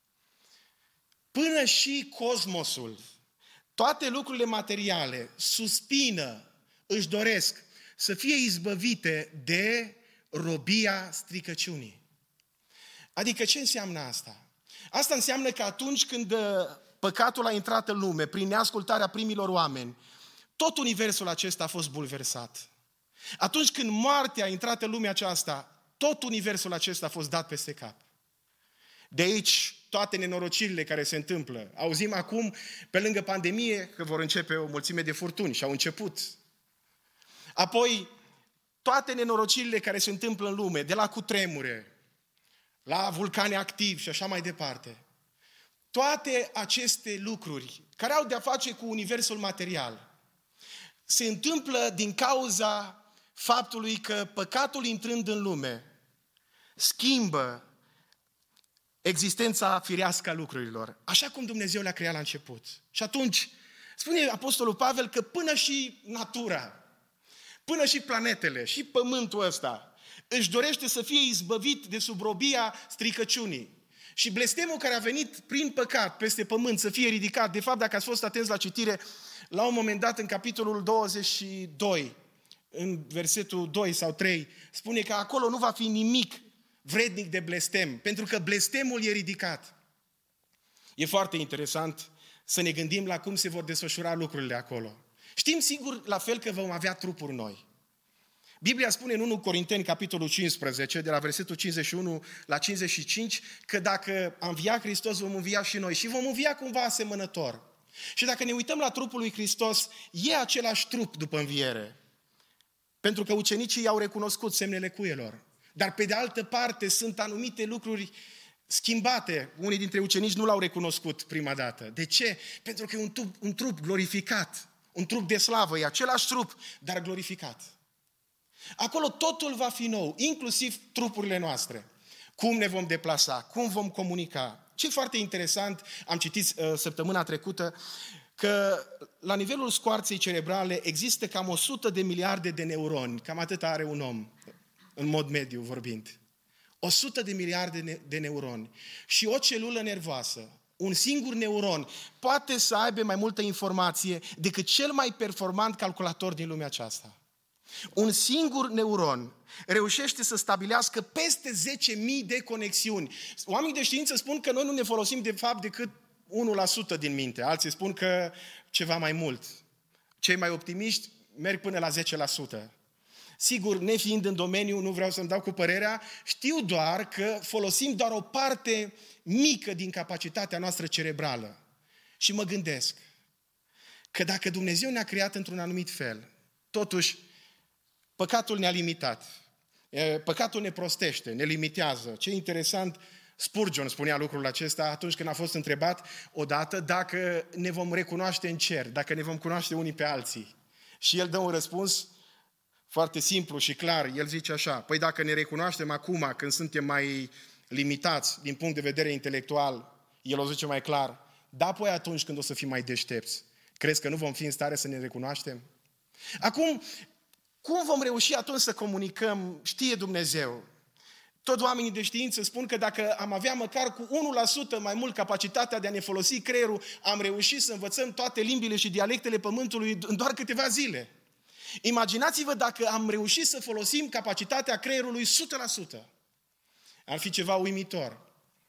până și cosmosul, toate lucrurile materiale suspină, își doresc să fie izbăvite de robia stricăciunii. Adică ce înseamnă asta? Asta înseamnă că atunci când păcatul a intrat în lume, prin neascultarea primilor oameni, tot universul acesta a fost bulversat. Atunci când moartea a intrat în lumea aceasta, tot universul acesta a fost dat peste cap. De aici toate nenorocirile care se întâmplă. Auzim acum, pe lângă pandemie, că vor începe o mulțime de furtuni și au început. Apoi, toate nenorocirile care se întâmplă în lume, de la cutremure, la vulcani activi și așa mai departe. Toate aceste lucruri care au de-a face cu universul material se întâmplă din cauza faptului că păcatul intrând în lume schimbă existența firească a lucrurilor, așa cum Dumnezeu le-a creat la început. Și atunci spune Apostolul Pavel că până și natura, până și planetele, și pământul ăsta își dorește să fie izbăvit de sub robia stricăciunii. Și blestemul care a venit prin păcat peste pământ să fie ridicat. De fapt, dacă ați fost atenți la citire, la un moment dat, în capitolul douăzeci și doi, în versetul doi sau trei, spune că acolo nu va fi nimic vrednic de blestem, pentru că blestemul e ridicat. E foarte interesant să ne gândim la cum se vor desfășura lucrurile acolo. Știm sigur la fel că vom avea trupuri noi. Biblia spune în întâi Corinteni, capitolul cincisprezece, de la versetul cincizeci și unu la cincizeci și cinci, că dacă a înviat Hristos, vom învia și noi. Și vom învia cumva asemănător. Și dacă ne uităm la trupul lui Hristos, e același trup după înviere. Pentru că ucenicii au recunoscut semnele cuielor. Dar pe de altă parte sunt anumite lucruri schimbate. Unii dintre ucenici nu l-au recunoscut prima dată. De ce? Pentru că e un trup, un trup glorificat. Un trup de slavă. E același trup, dar glorificat. Acolo totul va fi nou, inclusiv trupurile noastre. Cum ne vom deplasa, cum vom comunica. Ce foarte interesant, am citit uh, săptămâna trecută, că la nivelul scoarței cerebrale există cam o sută de miliarde de neuroni, cam atât are un om, în mod mediu vorbind. o sută de miliarde de neuroni. Și o celulă nervoasă, un singur neuron, poate să aibă mai multă informație decât cel mai performant calculator din lumea aceasta. Un singur neuron reușește să stabilească peste zece mii de conexiuni. Oamenii de știință spun că noi nu ne folosim de fapt decât unu la sută din minte. Alții spun că ceva mai mult. Cei mai optimiști merg până la zece la sută. Sigur, nefiind în domeniu, nu vreau să-mi dau cu părerea, știu doar că folosim doar o parte mică din capacitatea noastră cerebrală. Și mă gândesc că dacă Dumnezeu ne-a creat într-un anumit fel, totuși păcatul ne-a limitat. Păcatul ne prostește, ne limitează. Ce interesant, Spurgeon spunea lucrul acesta atunci când a fost întrebat odată dacă ne vom recunoaște în cer, dacă ne vom cunoaște unii pe alții. Și el dă un răspuns foarte simplu și clar. El zice așa: păi dacă ne recunoaștem acum, când suntem mai limitați din punct de vedere intelectual, el o zice mai clar, da, apoi atunci când o să fim mai deștepți, crezi că nu vom fi în stare să ne recunoaștem? Acum, cum vom reuși atunci să comunicăm? Știe Dumnezeu. Toți oamenii de știință spun că dacă am avea măcar cu unu la sută mai mult capacitatea de a ne folosi creierul, am reușit să învățăm toate limbile și dialectele pământului în doar câteva zile. Imaginați-vă dacă am reușit să folosim capacitatea creierului o sută la sută. Ar fi ceva uimitor.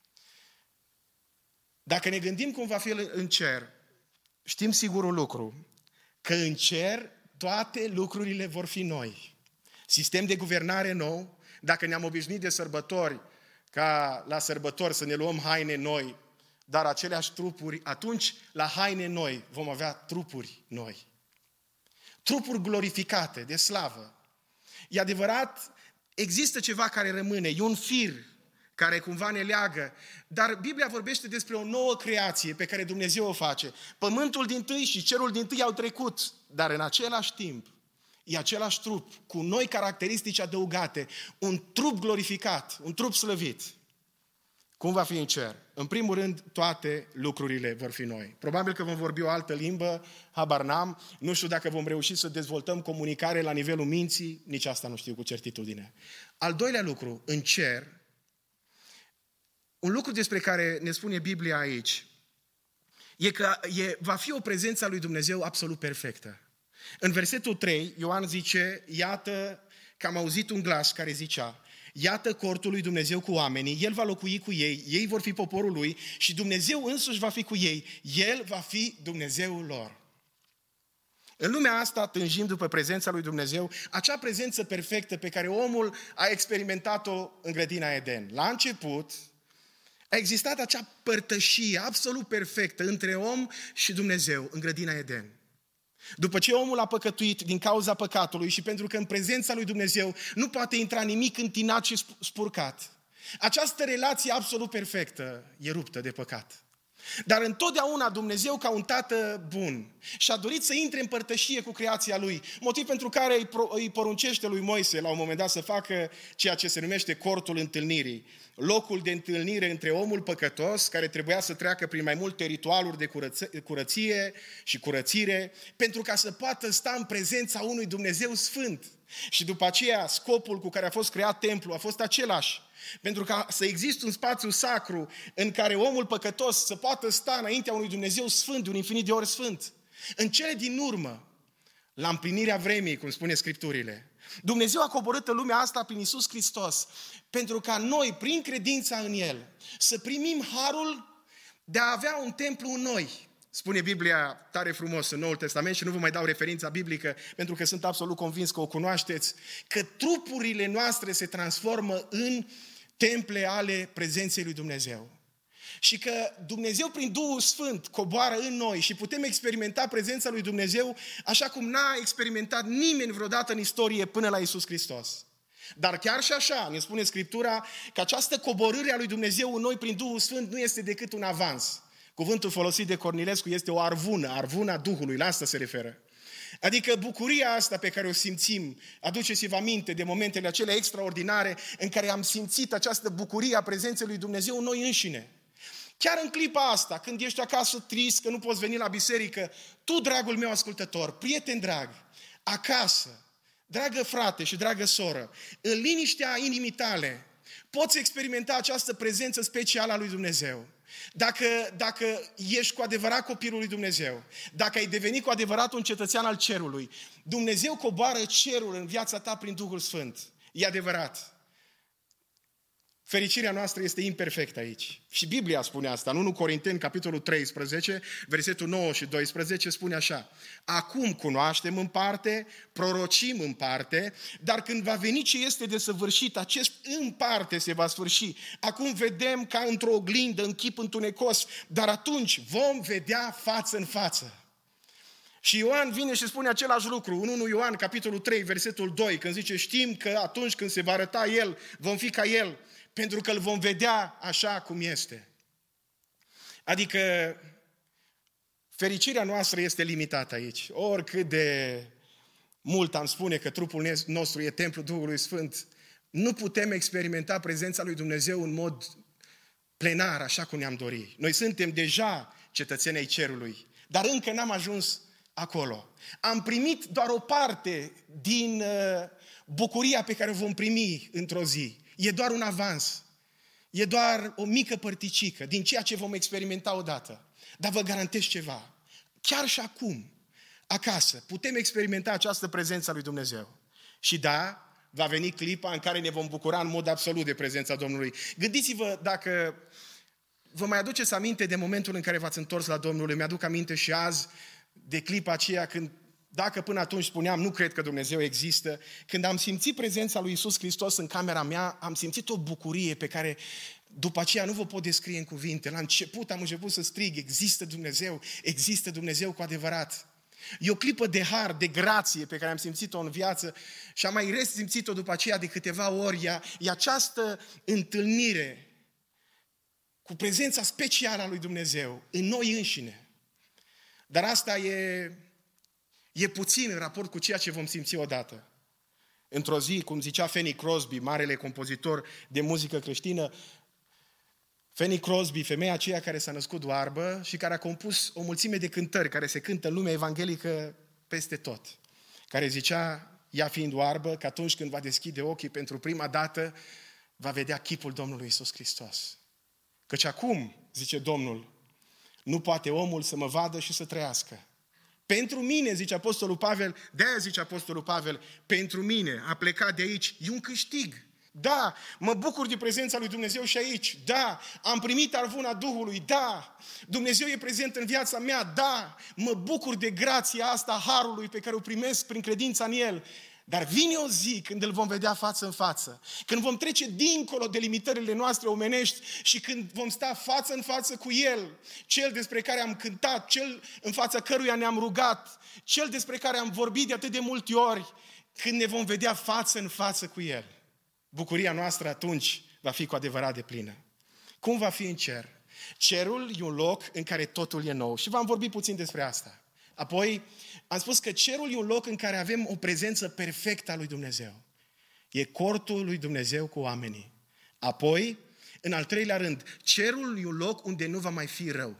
Dacă ne gândim cum va fi în cer, știm sigur un lucru, că în cer toate lucrurile vor fi noi. Sistem de guvernare nou. Dacă ne-am obișnuit de sărbători, ca la sărbători să ne luăm haine noi, dar aceleași trupuri, atunci la haine noi vom avea trupuri noi. Trupuri glorificate, de slavă. E adevărat, există ceva care rămâne, e un fir care cumva ne leagă, dar Biblia vorbește despre o nouă creație pe care Dumnezeu o face. Pământul dintâi și cerul dintâi au trecut, dar în același timp e același trup, cu noi caracteristici adăugate, un trup glorificat, un trup slăvit. Cum va fi în cer? În primul rând, toate lucrurile vor fi noi. Probabil că vom vorbi o altă limbă, habar n-am, nu știu dacă vom reuși să dezvoltăm comunicare la nivelul minții, nici asta nu știu cu certitudine. Al doilea lucru, în cer, un lucru despre care ne spune Biblia aici, e că e, va fi o prezență a lui Dumnezeu absolut perfectă. În versetul trei, Ioan zice, iată că am auzit un glas care zicea, iată cortul lui Dumnezeu cu oamenii, El va locui cu ei, ei vor fi poporul Lui și Dumnezeu însuși va fi cu ei, El va fi Dumnezeul lor. În lumea asta tânjim după prezența lui Dumnezeu, acea prezență perfectă pe care omul a experimentat-o în grădina Eden. La început a existat acea părtășie absolut perfectă între om și Dumnezeu în grădina Eden. După ce omul a păcătuit din cauza păcatului și pentru că în prezența lui Dumnezeu nu poate intra nimic întinat și spurcat, această relație absolut perfectă e ruptă de păcat. Dar întotdeauna Dumnezeu, ca un tată bun, și-a dorit să intre în părtășie cu creația Lui, motiv pentru care îi poruncește lui Moise la un moment dat să facă ceea ce se numește cortul întâlnirii, locul de întâlnire între omul păcătos, care trebuia să treacă prin mai multe ritualuri de curăție și curățire, pentru ca să poată sta în prezența unui Dumnezeu sfânt. Și după aceea, scopul cu care a fost creat templul a fost același. Pentru ca să existe un spațiu sacru în care omul păcătos să poată sta înaintea unui Dumnezeu sfânt, de un infinit de ori sfânt. În cele din urmă, la împlinirea vremii, cum spune Scripturile, Dumnezeu a coborât în lumea asta prin Iisus Hristos, pentru ca noi, prin credința în El, să primim harul de a avea un templu în noi. Spune Biblia tare frumos în Noul Testament și nu vă mai dau referința biblică pentru că sunt absolut convins că o cunoașteți, că trupurile noastre se transformă în temple ale prezenței lui Dumnezeu. Și că Dumnezeu prin Duhul Sfânt coboară în noi și putem experimenta prezența lui Dumnezeu așa cum n-a experimentat nimeni vreodată în istorie până la Iisus Hristos. Dar chiar și așa, ne spune Scriptura că această coborâre a lui Dumnezeu în noi prin Duhul Sfânt nu este decât un avans. Cuvântul folosit de Cornilescu este o arvună, arvuna Duhului, la asta se referă. Adică bucuria asta pe care o simțim, aduceți-vă aminte de momentele acelea extraordinare în care am simțit această bucurie a prezenței lui Dumnezeu în noi înșine. Chiar în clipa asta, când ești acasă trist, că nu poți veni la biserică, tu, dragul meu ascultător, prieten drag, acasă, dragă frate și dragă soră, în liniștea inimii tale, poți experimenta această prezență specială a lui Dumnezeu. Dacă, dacă ești cu adevărat copilul lui Dumnezeu, dacă ai devenit cu adevărat un cetățean al cerului, Dumnezeu coboară cerul în viața ta prin Duhul Sfânt. E adevărat. Fericirea noastră este imperfectă aici. Și Biblia spune asta. În întâi Corinteni, capitolul treisprezece, versetul nouă și doisprezece, spune așa. Acum cunoaștem în parte, prorocim în parte, dar când va veni ce este desăvârșit, acest în parte se va sfârși. Acum vedem ca într-o oglindă, în chip întunecos, dar atunci vom vedea față în față. Și Ioan vine și spune același lucru. În întâi Ioan, capitolul trei, versetul doi, când zice, știm că atunci când se va arăta El, vom fi ca El, pentru că îl vom vedea așa cum este. Adică fericirea noastră este limitată aici. Oricât de mult am spune că trupul nostru e templul Duhului Sfânt, nu putem experimenta prezența lui Dumnezeu în mod plenar, așa cum ne-am dorit. Noi suntem deja cetățenii cerului, dar încă n-am ajuns acolo. Am primit doar o parte din uh, bucuria pe care o vom primi într-o zi. E doar un avans. E doar o mică părticică din ceea ce vom experimenta odată. Dar vă garantez ceva. Chiar și acum, acasă, putem experimenta această prezență a lui Dumnezeu. Și da, va veni clipa în care ne vom bucura în mod absolut de prezența Domnului. Gândiți-vă dacă vă mai aduceți aminte de momentul în care v-ați întors la Domnul. Îmi aduc aminte și azi de clipa aceea când, dacă până atunci spuneam, nu cred că Dumnezeu există, când am simțit prezența lui Iisus Hristos în camera mea, am simțit o bucurie pe care după aceea nu vă pot descrie în cuvinte. La început am început să strig, există Dumnezeu, există Dumnezeu cu adevărat. E o clipă de har, de grație pe care am simțit-o în viață și am mai resimțit-o după aceea de câteva ori. E, e această întâlnire cu prezența specială a lui Dumnezeu în noi înșine. Dar asta e, e puțin în raport cu ceea ce vom simți odată. Într-o zi, cum zicea Fanny Crosby, marele compozitor de muzică creștină, Fanny Crosby, femeia aceea care s-a născut oarbă și care a compus o mulțime de cântări care se cântă în lumea evanghelică peste tot, care zicea, ea fiind oarbă, că atunci când va deschide ochii pentru prima dată, va vedea chipul Domnului Iisus Hristos. Căci acum, zice Domnul, nu poate omul să mă vadă și să trăiască. Pentru mine, zice Apostolul Pavel, de-aia zice Apostolul Pavel, pentru mine a plecat de aici, e un câștig. Da, mă bucur de prezența lui Dumnezeu și aici. Da, am primit arvuna Duhului. Da, Dumnezeu e prezent în viața mea. Da, mă bucur de grația asta, harului pe care o primesc prin credința în El. Dar vine o zi când îl vom vedea față în față, când vom trece dincolo de limitările noastre omenești și când vom sta față în față cu El, Cel despre care am cântat, Cel în fața căruia ne-am rugat, Cel despre care am vorbit de atât de multe ori, când ne vom vedea față în față cu El. Bucuria noastră atunci va fi cu adevărat deplină. Cum va fi în cer? Cerul e un loc în care totul e nou. Și v-am vorbit puțin despre asta. Apoi am spus că cerul e un loc în care avem o prezență perfectă a lui Dumnezeu. E cortul lui Dumnezeu cu oamenii. Apoi, în al treilea rând, cerul e un loc unde nu va mai fi rău.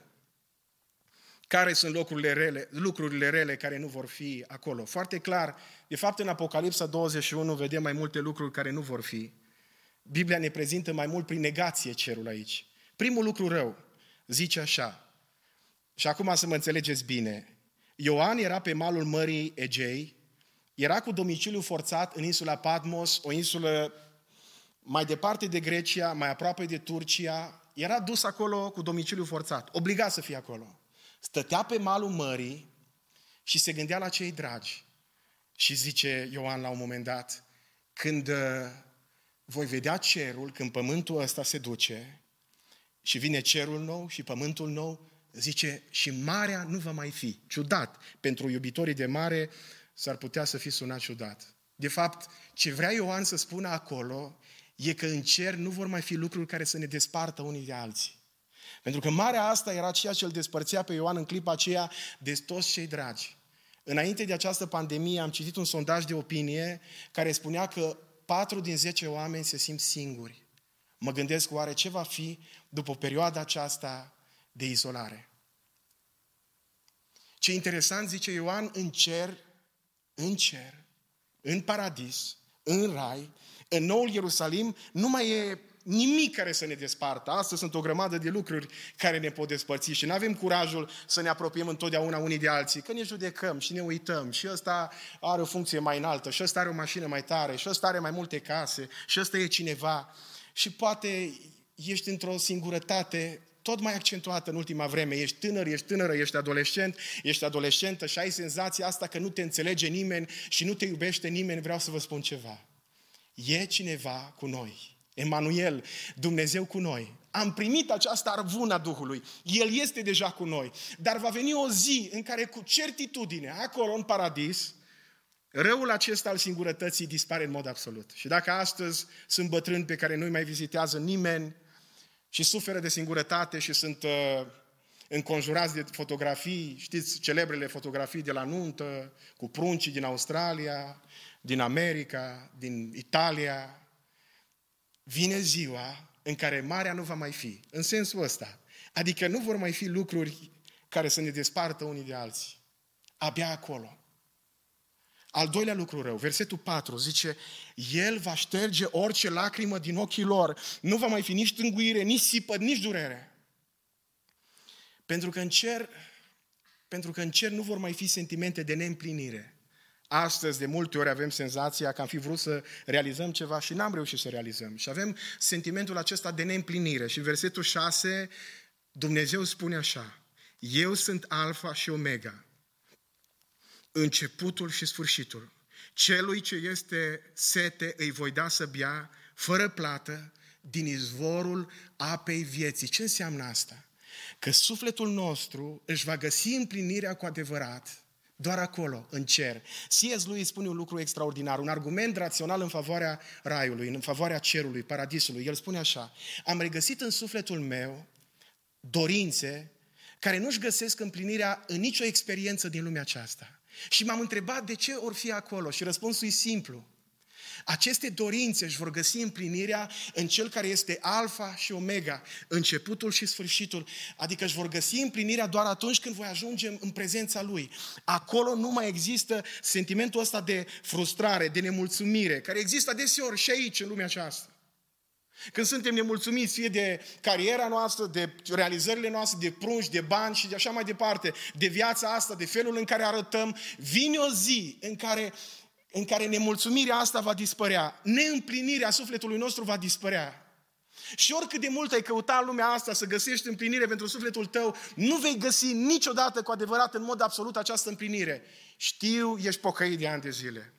Care sunt lucrurile rele, lucrurile rele care nu vor fi acolo? Foarte clar, de fapt în Apocalipsa douăzeci și unu vedem mai multe lucruri care nu vor fi. Biblia ne prezintă mai mult prin negație cerul aici. Primul lucru rău, zice așa, și acum să mă înțelegeți bine, Ioan era pe malul Mării Egei, era cu domiciliu forțat în insula Patmos, o insulă mai departe de Grecia, mai aproape de Turcia, era dus acolo cu domiciliu forțat, obligat să fie acolo. Stătea pe malul mării și se gândea la cei dragi. Și zice Ioan la un moment dat, când voi vedea cerul, când pământul ăsta se duce și vine cerul nou și pământul nou, zice, și marea nu va mai fi. Ciudat. Pentru iubitorii de mare s-ar putea să fi sunat ciudat. De fapt, ce vrea Ioan să spună acolo e că în cer nu vor mai fi lucruri care să ne despartă unii de alții. Pentru că marea asta era ceea ce îl despărțea pe Ioan în clipa aceea de toți cei dragi. Înainte de această pandemie am citit un sondaj de opinie care spunea că patru din zece oameni se simt singuri. Mă gândesc oare ce va fi după perioada aceasta de izolare. Ce interesant, zice Ioan, în cer, în cer, în paradis, în rai, în noul Ierusalim, nu mai e nimic care să ne despartă. Astăzi sunt o grămadă de lucruri care ne pot despărți și nu avem curajul să ne apropiem întotdeauna unii de alții, că ne judecăm și ne uităm și ăsta are o funcție mai înaltă și ăsta are o mașină mai tare și ăsta are mai multe case și ăsta e cineva și poate ești într-o singurătate tot mai accentuată în ultima vreme. Ești tânăr, ești tânără, ești adolescent, ești adolescentă și ai senzația asta că nu te înțelege nimeni și nu te iubește nimeni. Vreau să vă spun ceva. E cineva cu noi. Emanuel, Dumnezeu cu noi. Am primit această arvună a Duhului. El este deja cu noi. Dar va veni o zi în care cu certitudine, acolo în paradis, răul acesta al singurătății dispare în mod absolut. Și dacă astăzi sunt bătrâni pe care nu-i mai vizitează nimeni și suferă de singurătate și sunt uh, înconjurați de fotografii, știți, celebrele fotografii de la nuntă, cu pruncii din Australia, din America, din Italia, vine ziua în care marea nu va mai fi, în sensul ăsta. Adică nu vor mai fi lucruri care să ne despartă unii de alții. Abia acolo. Al doilea lucru rău, versetul patru, zice, El va șterge orice lacrimă din ochii lor. Nu va mai fi nici tânguire, nici sipăt, nici durere. Pentru că în cer, pentru că în cer nu vor mai fi sentimente de neîmplinire. Astăzi, de multe ori, avem senzația că am fi vrut să realizăm ceva și n-am reușit să realizăm. Și avem sentimentul acesta de neîmplinire. Și versetul șase, Dumnezeu spune așa, Eu sunt Alfa și Omega, începutul și sfârșitul. Celui ce este sete îi voi da să bea, fără plată, din izvorul apei vieții. Ce înseamnă asta? Că sufletul nostru își va găsi împlinirea cu adevărat Doar acolo, în cer. C S. Lewis spune un lucru extraordinar, un argument rațional în favoarea raiului, în favoarea cerului, paradisului. El spune așa: am regăsit în sufletul meu dorințe care nu-și găsesc împlinirea în nicio experiență din lumea aceasta. Și m-am întrebat de ce or fi acolo și răspunsul e simplu. Aceste dorințe își vor găsi împlinirea în Cel care este Alfa și Omega, începutul și sfârșitul. Adică își vor găsi împlinirea doar atunci când voi ajunge în prezența Lui. Acolo nu mai există sentimentul ăsta de frustrare, de nemulțumire, care există adeseori și aici, în lumea aceasta. Când suntem nemulțumiți fie de cariera noastră, de realizările noastre, de prunci, de bani și de așa mai departe, de viața asta, de felul în care arătăm, vine o zi în care... în care nemulțumirea asta va dispărea, neîmplinirea sufletului nostru va dispărea. Și oricât de mult ai căuta în lumea asta să găsești împlinire pentru sufletul tău, nu vei găsi niciodată cu adevărat, în mod absolut, această împlinire. Știu, ești pocăit de ani de zile.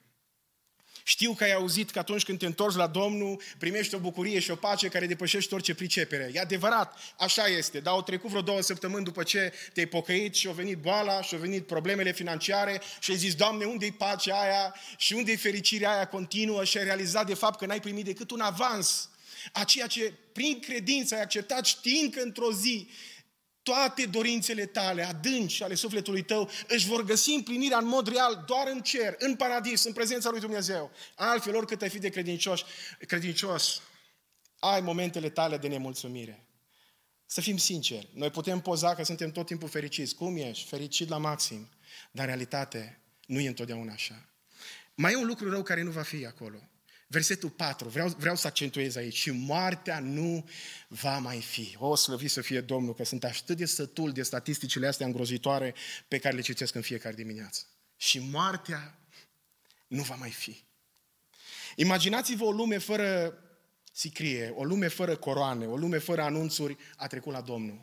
Știu că ai auzit că atunci când te întorci la Domnul, primești o bucurie și o pace care depășește orice pricepere. E adevărat, așa este, dar au trecut vreo două săptămâni după ce te-ai pocăit și au venit boala și au venit problemele financiare și ai zis: Doamne, unde-i pacea aia și unde-i fericirea aia continuă, și ai realizat de fapt că n-ai primit decât un avans a ceea ce prin credință ai acceptat, știind că într-o zi toate dorințele tale, adânci ale sufletului tău, își vor găsi împlinirea în mod real doar în cer, în paradis, în prezența lui Dumnezeu. Altfel, oricât ai fi de credincios, credincios, ai momentele tale de nemulțumire. Să fim sinceri, noi putem poza că suntem tot timpul fericiți. Cum ești? Fericit la maxim. Dar în realitate nu e întotdeauna așa. Mai e un lucru rău care nu va fi acolo. Versetul patru, vreau, vreau să accentuez aici: și moartea nu va mai fi. O, slăvit să fie Domnul, că sunt atât de sătul de statisticile astea îngrozitoare pe care le citesc în fiecare dimineață. Și moartea nu va mai fi. Imaginați-vă o lume fără sicrie, o lume fără coroane, o lume fără anunțuri, a trecut la Domnul.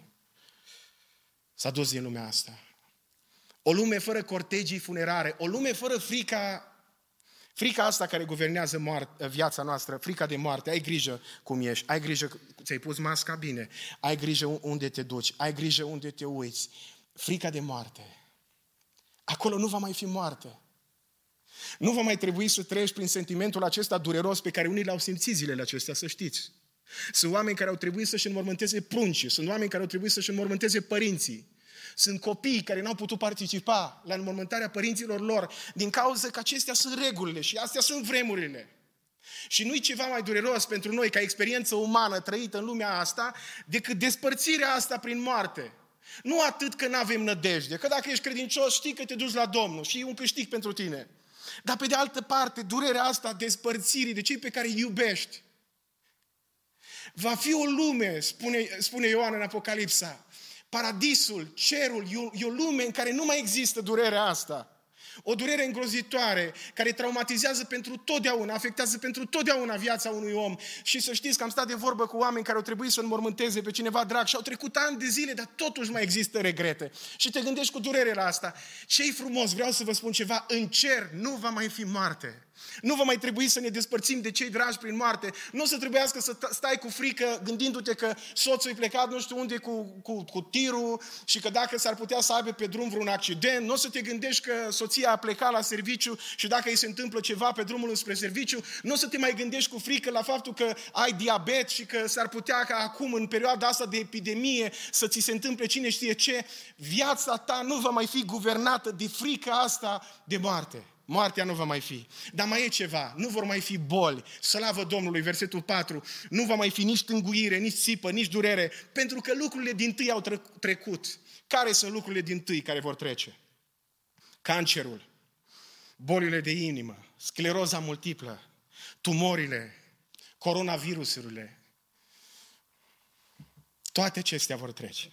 S-a dus din lumea asta. O lume fără cortegii funerare, o lume fără frica Frica asta care guvernează moarte, viața noastră, frica de moarte. Ai grijă cum ești, ai grijă, ți-ai pus masca bine, ai grijă unde te duci, ai grijă unde te uiți. Frica de moarte. Acolo nu va mai fi moarte. Nu va mai trebui să treci prin sentimentul acesta dureros pe care unii l-au simțit zilele acestea, să știți. Sunt oameni care au trebuit să-și înmormânteze pruncii, sunt oameni care au trebuit să-și înmormânteze părinții. Sunt copii care n-au putut participa la înmormântarea părinților lor din cauza că acestea sunt regulile și astea sunt vremurile. Și nu-i ceva mai dureros pentru noi ca experiență umană trăită în lumea asta decât despărțirea asta prin moarte. Nu atât că n-avem nădejde, că dacă ești credincios știi că te duci la Domnul și e un câștig pentru tine. Dar pe de altă parte, durerea asta despărțirii de cei pe care îi iubești. Va fi o lume, spune, spune Ioan în Apocalipsa. Paradisul, cerul, e o lume în care nu mai există durerea asta. O durere îngrozitoare, care traumatizează pentru totdeauna, afectează pentru totdeauna viața unui om. Și să știți că am stat de vorbă cu oameni care au trebuit să înmormânteze pe cineva drag și au trecut ani de zile, dar totuși mai există regrete. Și te gândești cu durere la asta. Ce-i frumos, vreau să vă spun ceva, în cer nu va mai fi moarte. Nu va mai trebui să ne despărțim de cei dragi prin moarte. Nu o să trebuiască să stai cu frică gândindu-te că soțul e plecat nu știu unde cu, cu, cu tirul și că dacă s-ar putea să aibă pe drum vreun accident. Nu o să te gândești că soția a plecat la serviciu și dacă îi se întâmplă ceva pe drumul înspre serviciu. Nu o să te mai gândești cu frică la faptul că ai diabet și că s-ar putea ca acum în perioada asta de epidemie să ți se întâmple cine știe ce. Viața ta nu va mai fi guvernată de frica asta de moarte. Moartea nu va mai fi. Dar mai e ceva. Nu vor mai fi boli. Slavă Domnului, versetul patru. Nu va mai fi nici tânguire, nici țipă, nici durere. Pentru că lucrurile dintâi au trecut. Care sunt lucrurile dintâi care vor trece? Cancerul, bolile de inimă, scleroza multiplă, tumorile, coronavirusurile. Toate acestea vor trece.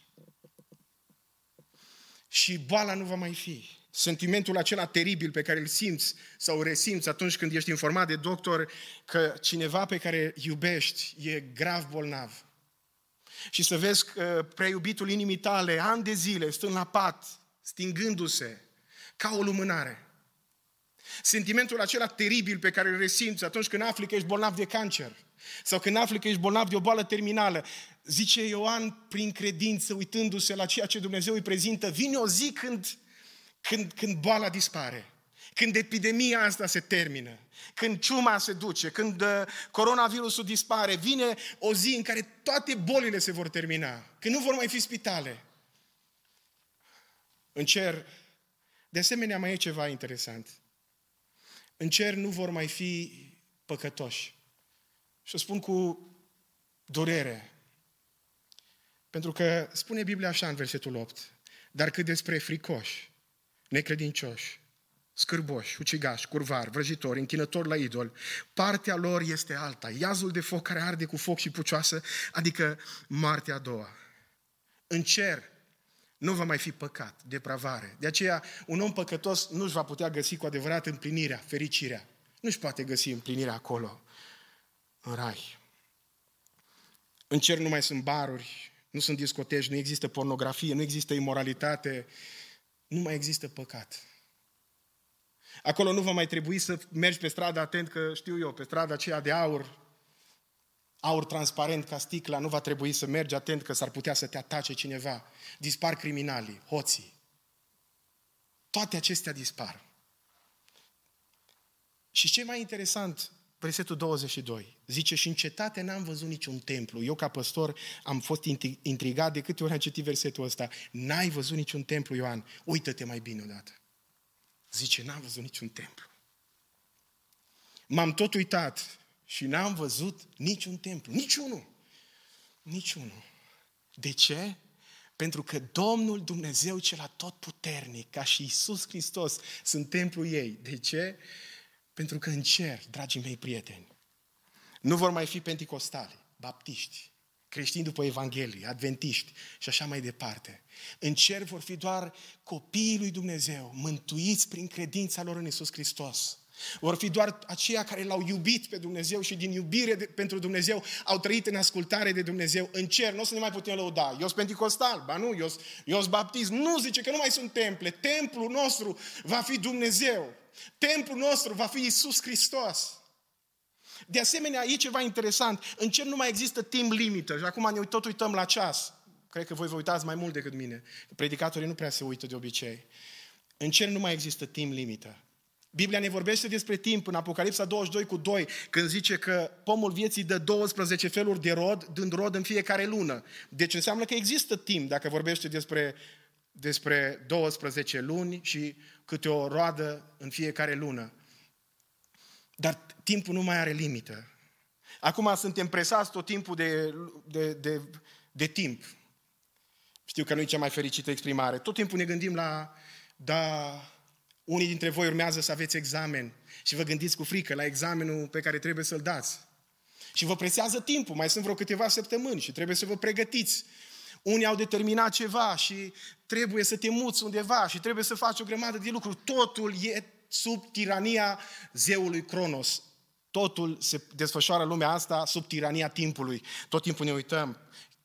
Și boala nu va mai fi. Sentimentul acela teribil pe care îl simți sau resimți atunci când ești informat de doctor că cineva pe care iubești e grav bolnav. Și să vezi că prea iubitul inimii tale, ani de zile, stând la pat, stingându-se, ca o lumânare. Sentimentul acela teribil pe care îl resimți atunci când afli că ești bolnav de cancer sau când afli că ești bolnav de o boală terminală. Zice Ioan, prin credință, uitându-se la ceea ce Dumnezeu îi prezintă, vine o zi când când, când boala dispare, când epidemia asta se termină, când ciuma se duce, când uh, coronavirusul dispare, vine o zi în care toate bolile se vor termina, când nu vor mai fi spitale. În cer, de asemenea, mai e ceva interesant. În cer nu vor mai fi păcătoși. Și o spun cu durere. Pentru că spune Biblia așa în versetul opt. Dar cât despre fricoși, necredincioși, scârboși, ucigași, curvari, vrăjitori, închinători la idol, partea lor este alta. Iazul de foc care arde cu foc și pucioasă, adică moartea a doua. În cer nu va mai fi păcat, depravare. De aceea, un om păcătos nu își va putea găsi cu adevărat împlinirea, fericirea. Nu își poate găsi împlinirea acolo, în rai. În cer nu mai sunt baruri, nu sunt discoteci, nu există pornografie, nu există imoralitate, nu mai există păcat. Acolo nu va mai trebui să mergi pe stradă atent că, știu eu, pe strada aceea de aur, aur transparent ca sticla, nu va trebui să mergi atent că s-ar putea să te atace cineva. Dispar criminalii, hoții. Toate acestea dispar. Și ce mai interesant, versetul douăzeci și doi, zice, și în cetate n-am văzut niciun templu. Eu ca păstor am fost intrigat de câte ori am citit versetul ăsta. N-ai văzut niciun templu, Ioan? Uită-te mai bine odată. Zice, n-am văzut niciun templu. M-am tot uitat și n-am văzut niciun templu. Niciunul. Niciunul. De ce? Pentru că Domnul Dumnezeu cel atotputernic, ca și Iisus Hristos, sunt templul ei. De ce? Pentru că în cer, dragii mei prieteni, nu vor mai fi penticostali, baptiști, creștini după Evanghelie, adventiști și așa mai departe. În cer vor fi doar copiii lui Dumnezeu, mântuiți prin credința lor în Iisus Hristos. Vor fi doar aceia care l-au iubit pe Dumnezeu și din iubire de, pentru Dumnezeu au trăit în ascultare de Dumnezeu. În cer nu o să ne mai putem lăuda. Eu sunt penticostal, ba nu, eu sunt baptist. Nu, zice că nu mai sunt temple. Templul nostru va fi Dumnezeu. Templul nostru va fi Iisus Hristos. De asemenea, e ceva interesant. În cer nu mai există timp limită. Și acum ne tot uităm la ceas. Cred că voi vă uitați mai mult decât mine. Predicatorii nu prea se uită de obicei. În cer nu mai există timp limită. Biblia ne vorbește despre timp în Apocalipsa douăzeci și doi cu doi, când zice că pomul vieții dă douăsprezece feluri de rod, dând rod în fiecare lună. Deci înseamnă că există timp dacă vorbește despre, despre douăsprezece luni și câte o roadă în fiecare lună. Dar timpul nu mai are limită. Acum suntem presați tot timpul de, de, de, de timp. Știu că nu e cea mai fericită exprimare. Tot timpul ne gândim la... da, unii dintre voi urmează să aveți examen și vă gândiți cu frică la examenul pe care trebuie să-l dați. Și vă presează timpul, mai sunt vreo câteva săptămâni și trebuie să vă pregătiți. Unii au determinat ceva și trebuie să te muți undeva și trebuie să faci o grămadă de lucruri. Totul e sub tirania zeului Cronos. Totul se desfășoară lumea asta sub tirania timpului. Tot timpul ne uităm.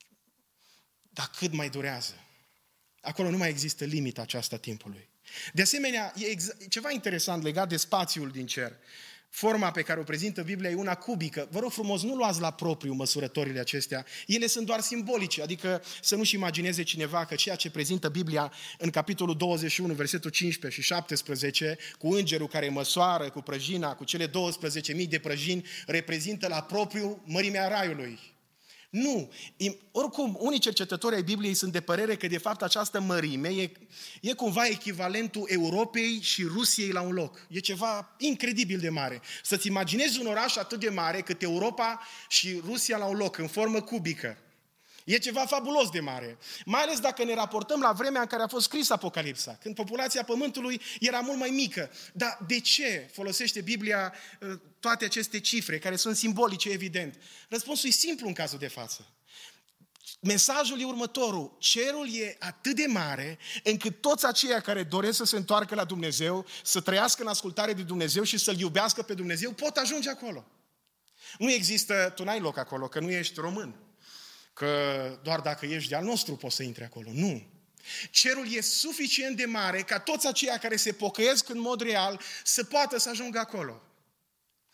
Dar cât mai durează? Acolo nu mai există limita aceasta timpului. De asemenea, e exa- ceva interesant legat de spațiul din cer. Forma pe care o prezintă Biblia e una cubică. Vă rog frumos, nu luați la propriu măsurătorile acestea. Ele sunt doar simbolice, adică să nu-și imagineze cineva că ceea ce prezintă Biblia în capitolul douăzeci și unu, versetul cincisprezece și șaptesprezece, cu îngerul care măsoară cu prăjina, cu cele douăsprezece mii de prăjini, reprezintă la propriu mărimea raiului. Nu. Oricum, unii cercetători ai Bibliei sunt de părere că de fapt această mărime e, e cumva echivalentul Europei și Rusiei la un loc. E ceva incredibil de mare. Să-ți imaginezi un oraș atât de mare cât Europa și Rusia la un loc, în formă cubică. E ceva fabulos de mare. Mai ales dacă ne raportăm la vremea în care a fost scris Apocalipsa, când populația Pământului era mult mai mică. Dar de ce folosește Biblia toate aceste cifre, care sunt simbolice, evident? Răspunsul e simplu în cazul de față. Mesajul e următorul. Cerul e atât de mare încât toți aceia care doresc să se întoarcă la Dumnezeu, să trăiască în ascultare de Dumnezeu și să-L iubească pe Dumnezeu, pot ajunge acolo. Nu există, tu n-ai loc acolo, că nu ești român. Că doar dacă ești de-al nostru poți să intri acolo. Nu. Cerul e suficient de mare ca toți aceia care se pocăiesc în mod real să poată să ajungă acolo.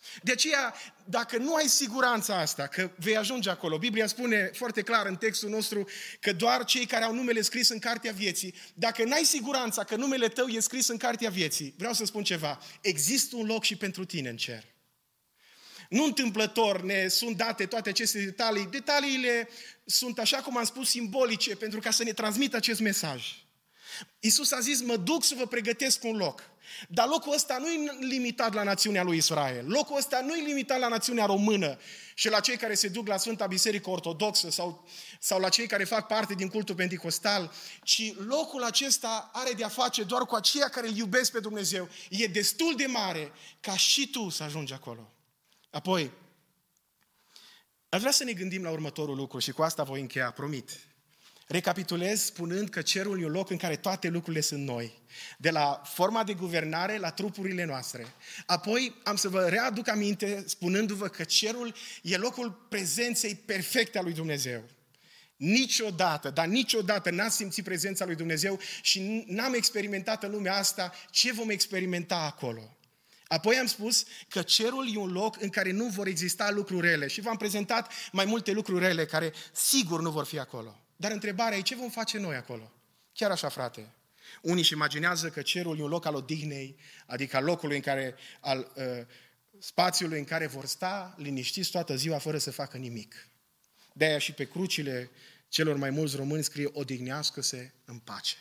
De aceea, dacă nu ai siguranța asta, că vei ajunge acolo, Biblia spune foarte clar în textul nostru că doar cei care au numele scris în cartea vieții, dacă n-ai siguranța că numele tău e scris în cartea vieții, vreau să spun ceva, există un loc și pentru tine în cer. Nu întâmplător ne sunt date toate aceste detalii. Detaliile sunt, așa cum am spus, simbolice pentru ca să ne transmită acest mesaj. Iisus a zis, mă duc să vă pregătesc un loc. Dar locul ăsta nu e limitat la națiunea lui Israel. Locul ăsta nu e limitat la națiunea română și la cei care se duc la Sfânta Biserică Ortodoxă sau, sau la cei care fac parte din cultul penticostal, ci locul acesta are de-a face doar cu aceia care îl iubesc pe Dumnezeu. E destul de mare ca și tu să ajungi acolo. Apoi, aș vrea să ne gândim la următorul lucru și cu asta voi încheia, promit. Recapitulez spunând că cerul e un loc în care toate lucrurile sunt noi. De la forma de guvernare la trupurile noastre. Apoi am să vă readuc aminte spunându-vă că cerul e locul prezenței perfecte a lui Dumnezeu. Niciodată, dar niciodată n-am simțit prezența lui Dumnezeu și n-am experimentat în lumea asta ce vom experimenta acolo. Apoi am spus că cerul e un loc în care nu vor exista lucruri rele și v-am prezentat mai multe lucruri rele care sigur nu vor fi acolo. Dar întrebarea e ce vom face noi acolo? Chiar așa, frate. Unii își imaginează că cerul e un loc al odihnei, adică al locului în care, al uh, spațiului în care vor sta liniștiți toată ziua fără să facă nimic. De-aia și pe crucile celor mai mulți români scrie odihnească-se în pace.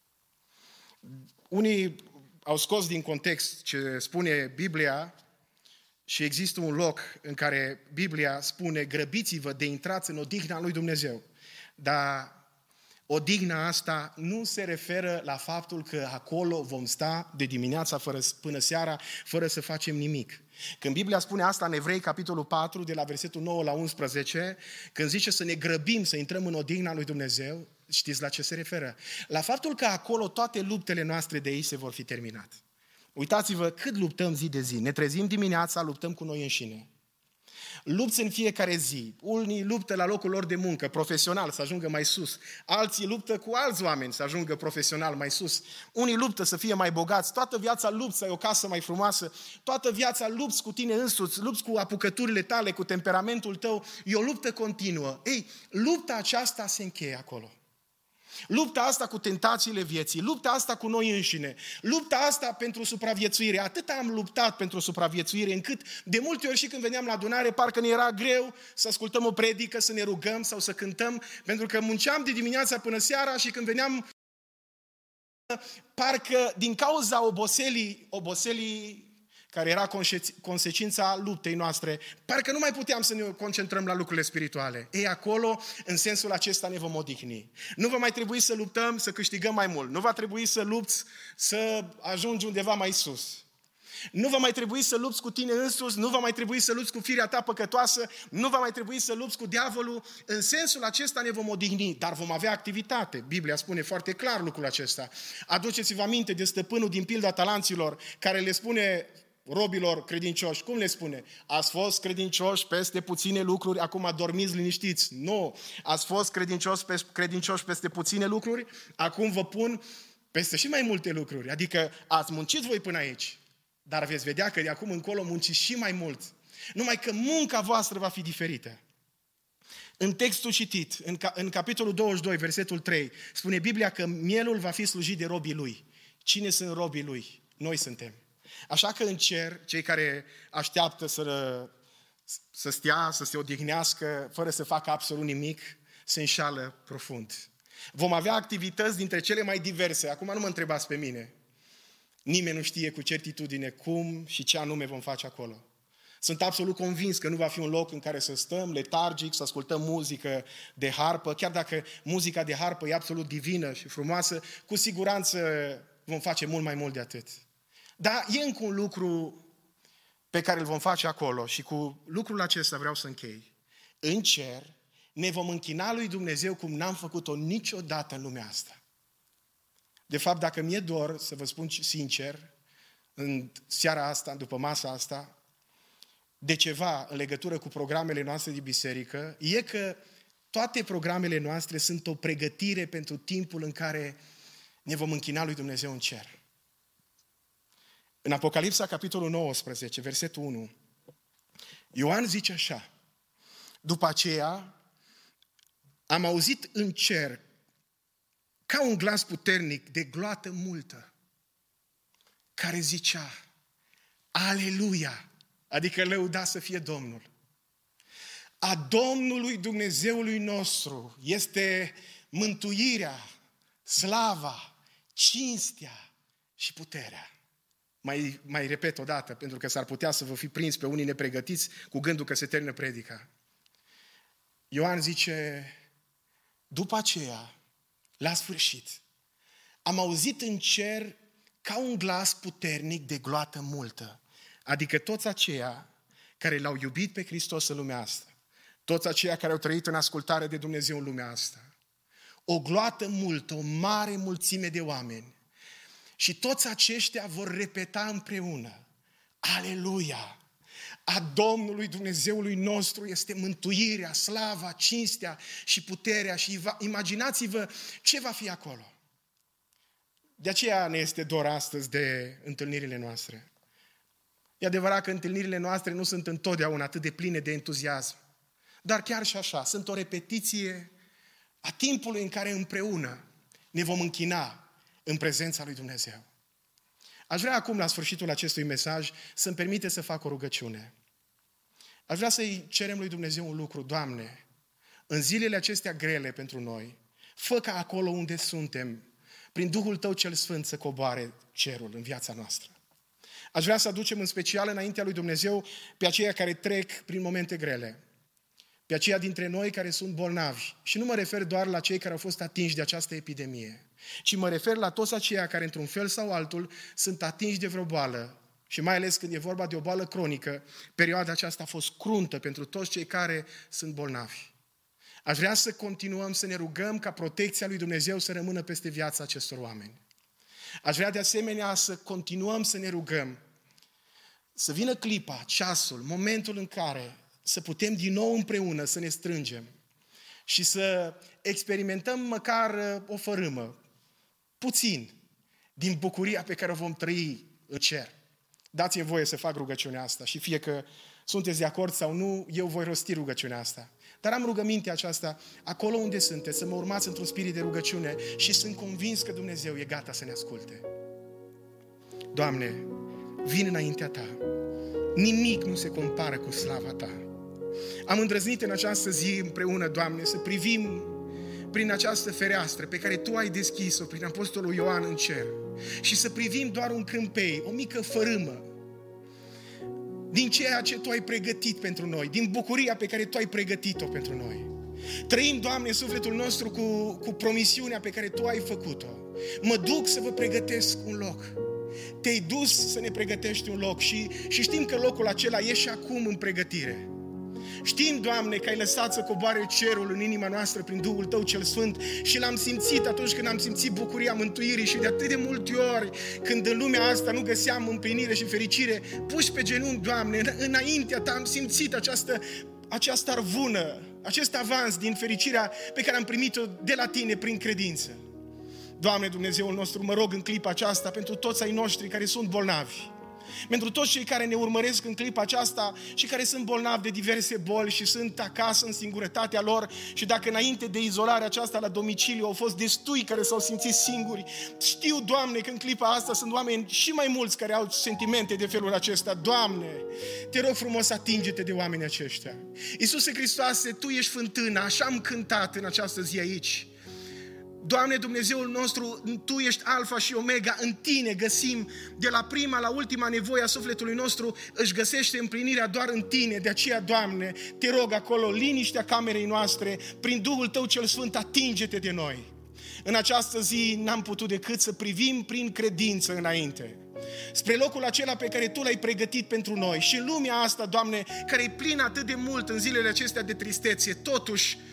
Unii au scos din context ce spune Biblia și există un loc în care Biblia spune grăbiți-vă de intrați în odihna lui Dumnezeu. Dar odihna asta nu se referă la faptul că acolo vom sta de dimineața fără, până seara fără să facem nimic. Când Biblia spune asta în Evrei, capitolul patru, de la versetul nouă la unsprezece, când zice să ne grăbim să intrăm în odihna lui Dumnezeu, știți la ce se referă? La faptul că acolo toate luptele noastre de aici se vor fi terminat. Uitați-vă cât luptăm zi de zi. Ne trezim dimineața, luptăm cu noi înșine. Lupți în fiecare zi. Unii luptă la locul lor de muncă, profesional, să ajungă mai sus. Alții luptă cu alți oameni să ajungă profesional mai sus. Unii luptă să fie mai bogați. Toată viața lupți să ai o casă mai frumoasă. Toată viața lupți cu tine însuți, lupți cu apucăturile tale, cu temperamentul tău. E o luptă continuă. Ei, lupta aceasta se încheie acolo. Lupta asta cu tentațiile vieții, lupta asta cu noi înșine, lupta asta pentru supraviețuire. Atât am luptat pentru supraviețuire încât de multe ori și când veneam la adunare parcă ne era greu să ascultăm o predică, să ne rugăm sau să cântăm, pentru că munceam de dimineața până seara și când veneam parcă din cauza oboselii, oboselii care era consecința luptei noastre, parcă nu mai puteam să ne concentrăm la lucrurile spirituale. Ei, acolo, în sensul acesta, ne vom odihni. Nu va mai trebui să luptăm, să câștigăm mai mult. Nu va trebui să lupți, să ajungi undeva mai sus. Nu va mai trebui să lupți cu tine însuți, nu va mai trebui să lupți cu firea ta păcătoasă, nu va mai trebui să lupți cu diavolul. În sensul acesta ne vom odihni, dar vom avea activitate. Biblia spune foarte clar lucrul acesta. Aduceți-vă aminte de stăpânul din pilda talanților, care le spune robilor credincioși, cum le spune? Ați fost credincioși peste puține lucruri, acum dormiți liniștiți. Nu, ați fost credincioși, pe, credincioși peste puține lucruri, acum vă pun peste și mai multe lucruri. Adică ați muncit voi până aici, dar veți vedea că de acum încolo munciți și mai mult. Numai că munca voastră va fi diferită. În textul citit, în, în capitolul douăzeci și doi, versetul trei, spune Biblia că mielul va fi slujit de robii lui. Cine sunt robii lui? Noi suntem. Așa că în cer, cei care așteaptă să, să stea, să se odihnească, fără să facă absolut nimic, se înșală profund. Vom avea activități dintre cele mai diverse. Acum nu mă întrebați pe mine. Nimeni nu știe cu certitudine cum și ce anume vom face acolo. Sunt absolut convins că nu va fi un loc în care să stăm letargic, să ascultăm muzică de harpă, chiar dacă muzica de harpă e absolut divină și frumoasă, cu siguranță vom face mult mai mult de atât. Dar e încă un lucru pe care îl vom face acolo și cu lucrul acesta vreau să închei. În cer ne vom închina lui Dumnezeu cum n-am făcut-o niciodată în lumea asta. De fapt, dacă mi-e dor, să vă spun sincer, în seara asta, după masa asta, de ceva în legătură cu programele noastre de biserică, e că toate programele noastre sunt o pregătire pentru timpul în care ne vom închina lui Dumnezeu în cer. În Apocalipsa, capitolul nouăsprezece, versetul unu, Ioan zice așa: după aceea am auzit în cer ca un glas puternic de gloată multă, care zicea: Aleluia! Adică lăuda să fie Domnul. A Domnului Dumnezeului nostru este mântuirea, slava, cinstea și puterea. Mai, mai repet o dată, pentru că s-ar putea să vă fi prins pe unii nepregătiți cu gândul că se termină predica. Ioan zice: după aceea, la sfârșit, am auzit în cer ca un glas puternic de gloată multă, adică toți aceia care l-au iubit pe Hristos în lumea asta, toți aceia care au trăit în ascultare de Dumnezeu în lumea asta, o gloată multă, o mare mulțime de oameni, și toți aceștia vor repeta împreună: Aleluia! A Domnului Dumnezeului nostru este mântuirea, slava, cinstea și puterea. Și imaginați-vă ce va fi acolo. De aceea ne este dor astăzi de întâlnirile noastre. E adevărat că întâlnirile noastre nu sunt întotdeauna atât de pline de entuziasm, dar chiar și așa, sunt o repetiție a timpului în care împreună ne vom închina în prezența lui Dumnezeu. Aș vrea acum, la sfârșitul acestui mesaj, să-mi permite să fac o rugăciune. Aș vrea să-i cerem lui Dumnezeu un lucru: Doamne, în zilele acestea grele pentru noi, fă ca acolo unde suntem, prin Duhul Tău cel Sfânt, să coboare cerul în viața noastră. Aș vrea să aducem în special înaintea lui Dumnezeu pe aceia care trec prin momente grele, pe aceia dintre noi care sunt bolnavi. Și nu mă refer doar la cei care au fost atinși de această epidemie, ci mă refer la toți aceia care, într-un fel sau altul, sunt atinși de vreo boală. Și mai ales când e vorba de o boală cronică, perioada aceasta a fost cruntă pentru toți cei care sunt bolnavi. Aș vrea să continuăm să ne rugăm ca protecția lui Dumnezeu să rămână peste viața acestor oameni. Aș vrea de asemenea să continuăm să ne rugăm să vină clipa, ceasul, momentul în care să putem din nou împreună să ne strângem și să experimentăm măcar o fărâmă, puțin, din bucuria pe care o vom trăi în cer. Dați-mi voie să fac rugăciunea asta și fie că sunteți de acord sau nu, eu voi rosti rugăciunea asta. Dar am rugămintea aceasta, acolo unde sunteți, să mă urmați într-un spirit de rugăciune și sunt convins că Dumnezeu e gata să ne asculte. Doamne, vin înaintea Ta. Nimic nu se compară cu slava Ta. Am îndrăznit în această zi împreună, Doamne, să privim prin această fereastră pe care Tu ai deschis-o prin Apostolul Ioan în cer și să privim doar un crâmpei, o mică fărâmă din ceea ce Tu ai pregătit pentru noi, din bucuria pe care Tu ai pregătit-o pentru noi. Trăim, Doamne, sufletul nostru cu, cu promisiunea pe care Tu ai făcut-o. Mă duc să vă pregătesc un loc. Te-ai dus să ne pregătești un loc și, și știm că locul acela e și acum în pregătire. Știm, Doamne, că ai lăsat să coboare cerul în inima noastră prin Duhul Tău cel Sfânt și l-am simțit atunci când am simțit bucuria mântuirii și de atât de multe ori când în lumea asta nu găseam împlinire și fericire, puși pe genunchi, Doamne, înaintea Ta am simțit această, această arvună, acest avans din fericirea pe care am primit-o de la Tine prin credință. Doamne, Dumnezeul nostru, mă rog în clipa aceasta pentru toți ai noștri care sunt bolnavi, pentru toți cei care ne urmăresc în clipa aceasta și care sunt bolnavi de diverse boli și sunt acasă în singurătatea lor și dacă înainte de izolarea aceasta la domiciliu au fost destui care s-au simțit singuri, știu, Doamne, că în clipa asta sunt oameni și mai mulți care au sentimente de felul acesta. Doamne, Te rog frumos, atinge-Te de oamenii aceștia. Iisuse Hristoase, Tu ești fântâna, așa am cântat în această zi aici. Doamne, Dumnezeul nostru, Tu ești Alfa și Omega, în Tine găsim de la prima la ultima nevoie a sufletului nostru, își găsește împlinirea doar în Tine. De aceea, Doamne, Te rog acolo, liniștea camerei noastre, prin Duhul Tău cel Sfânt, atinge-Te de noi. În această zi n-am putut decât să privim prin credință înainte, spre locul acela pe care Tu l-ai pregătit pentru noi. Și în lumea asta, Doamne, care e plină atât de mult în zilele acestea de tristețe, totuși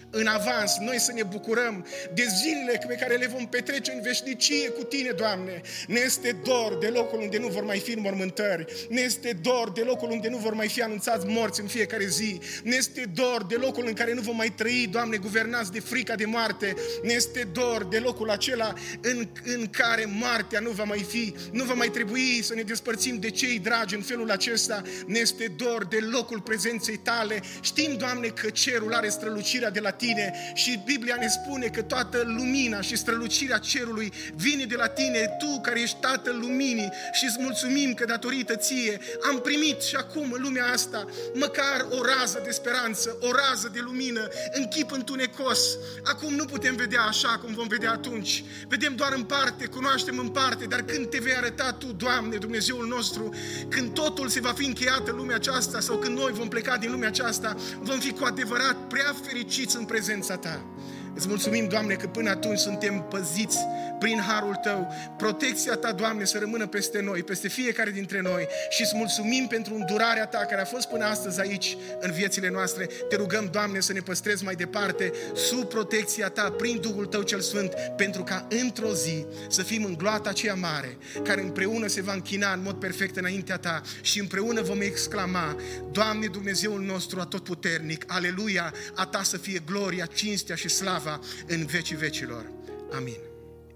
în avans, noi să ne bucurăm de zilele pe care le vom petrece în veșnicie cu Tine, Doamne. Ne este dor de locul unde nu vor mai fi înmormântări, ne este dor de locul unde nu vor mai fi anunțați morți în fiecare zi, ne este dor de locul în care nu vom mai trăi, Doamne, guvernați de frica de moarte, ne este dor de locul acela în, în care moartea nu va mai fi, nu va mai trebui să ne despărțim de cei dragi în felul acesta, ne este dor de locul prezenței Tale. Știm, Doamne, că cerul are strălucirea de la Tine și Biblia ne spune că toată lumina și strălucirea cerului vine de la Tine, Tu care ești Tatăl luminii, și îți mulțumim că datorită Ție am primit și acum în lumea asta măcar o rază de speranță, o rază de lumină în chip întunecos. Acum nu putem vedea așa cum vom vedea atunci, vedem doar în parte, cunoaștem în parte, dar când Te vei arăta Tu, Doamne, Dumnezeul nostru, când totul se va fi încheiat în lumea aceasta sau când noi vom pleca din lumea aceasta, vom fi cu adevărat prea fericiți în prezența Ta. Îți mulțumim, Doamne, că până atunci suntem păziți prin harul Tău. Protecția Ta, Doamne, să rămână peste noi, peste fiecare dintre noi, și îți mulțumim pentru îndurarea Ta care a fost până astăzi aici în viețile noastre. Te rugăm, Doamne, să ne păstrezi mai departe sub protecția Ta, prin Duhul Tău cel Sfânt, pentru ca într-o zi să fim în gloata aceea mare, care împreună se va închina în mod perfect înaintea Ta și împreună vom exclama: Doamne, Dumnezeul nostru atotputernic, aleluia, a Ta să fie gloria, cinstea și slava în vecii vecilor. Amin.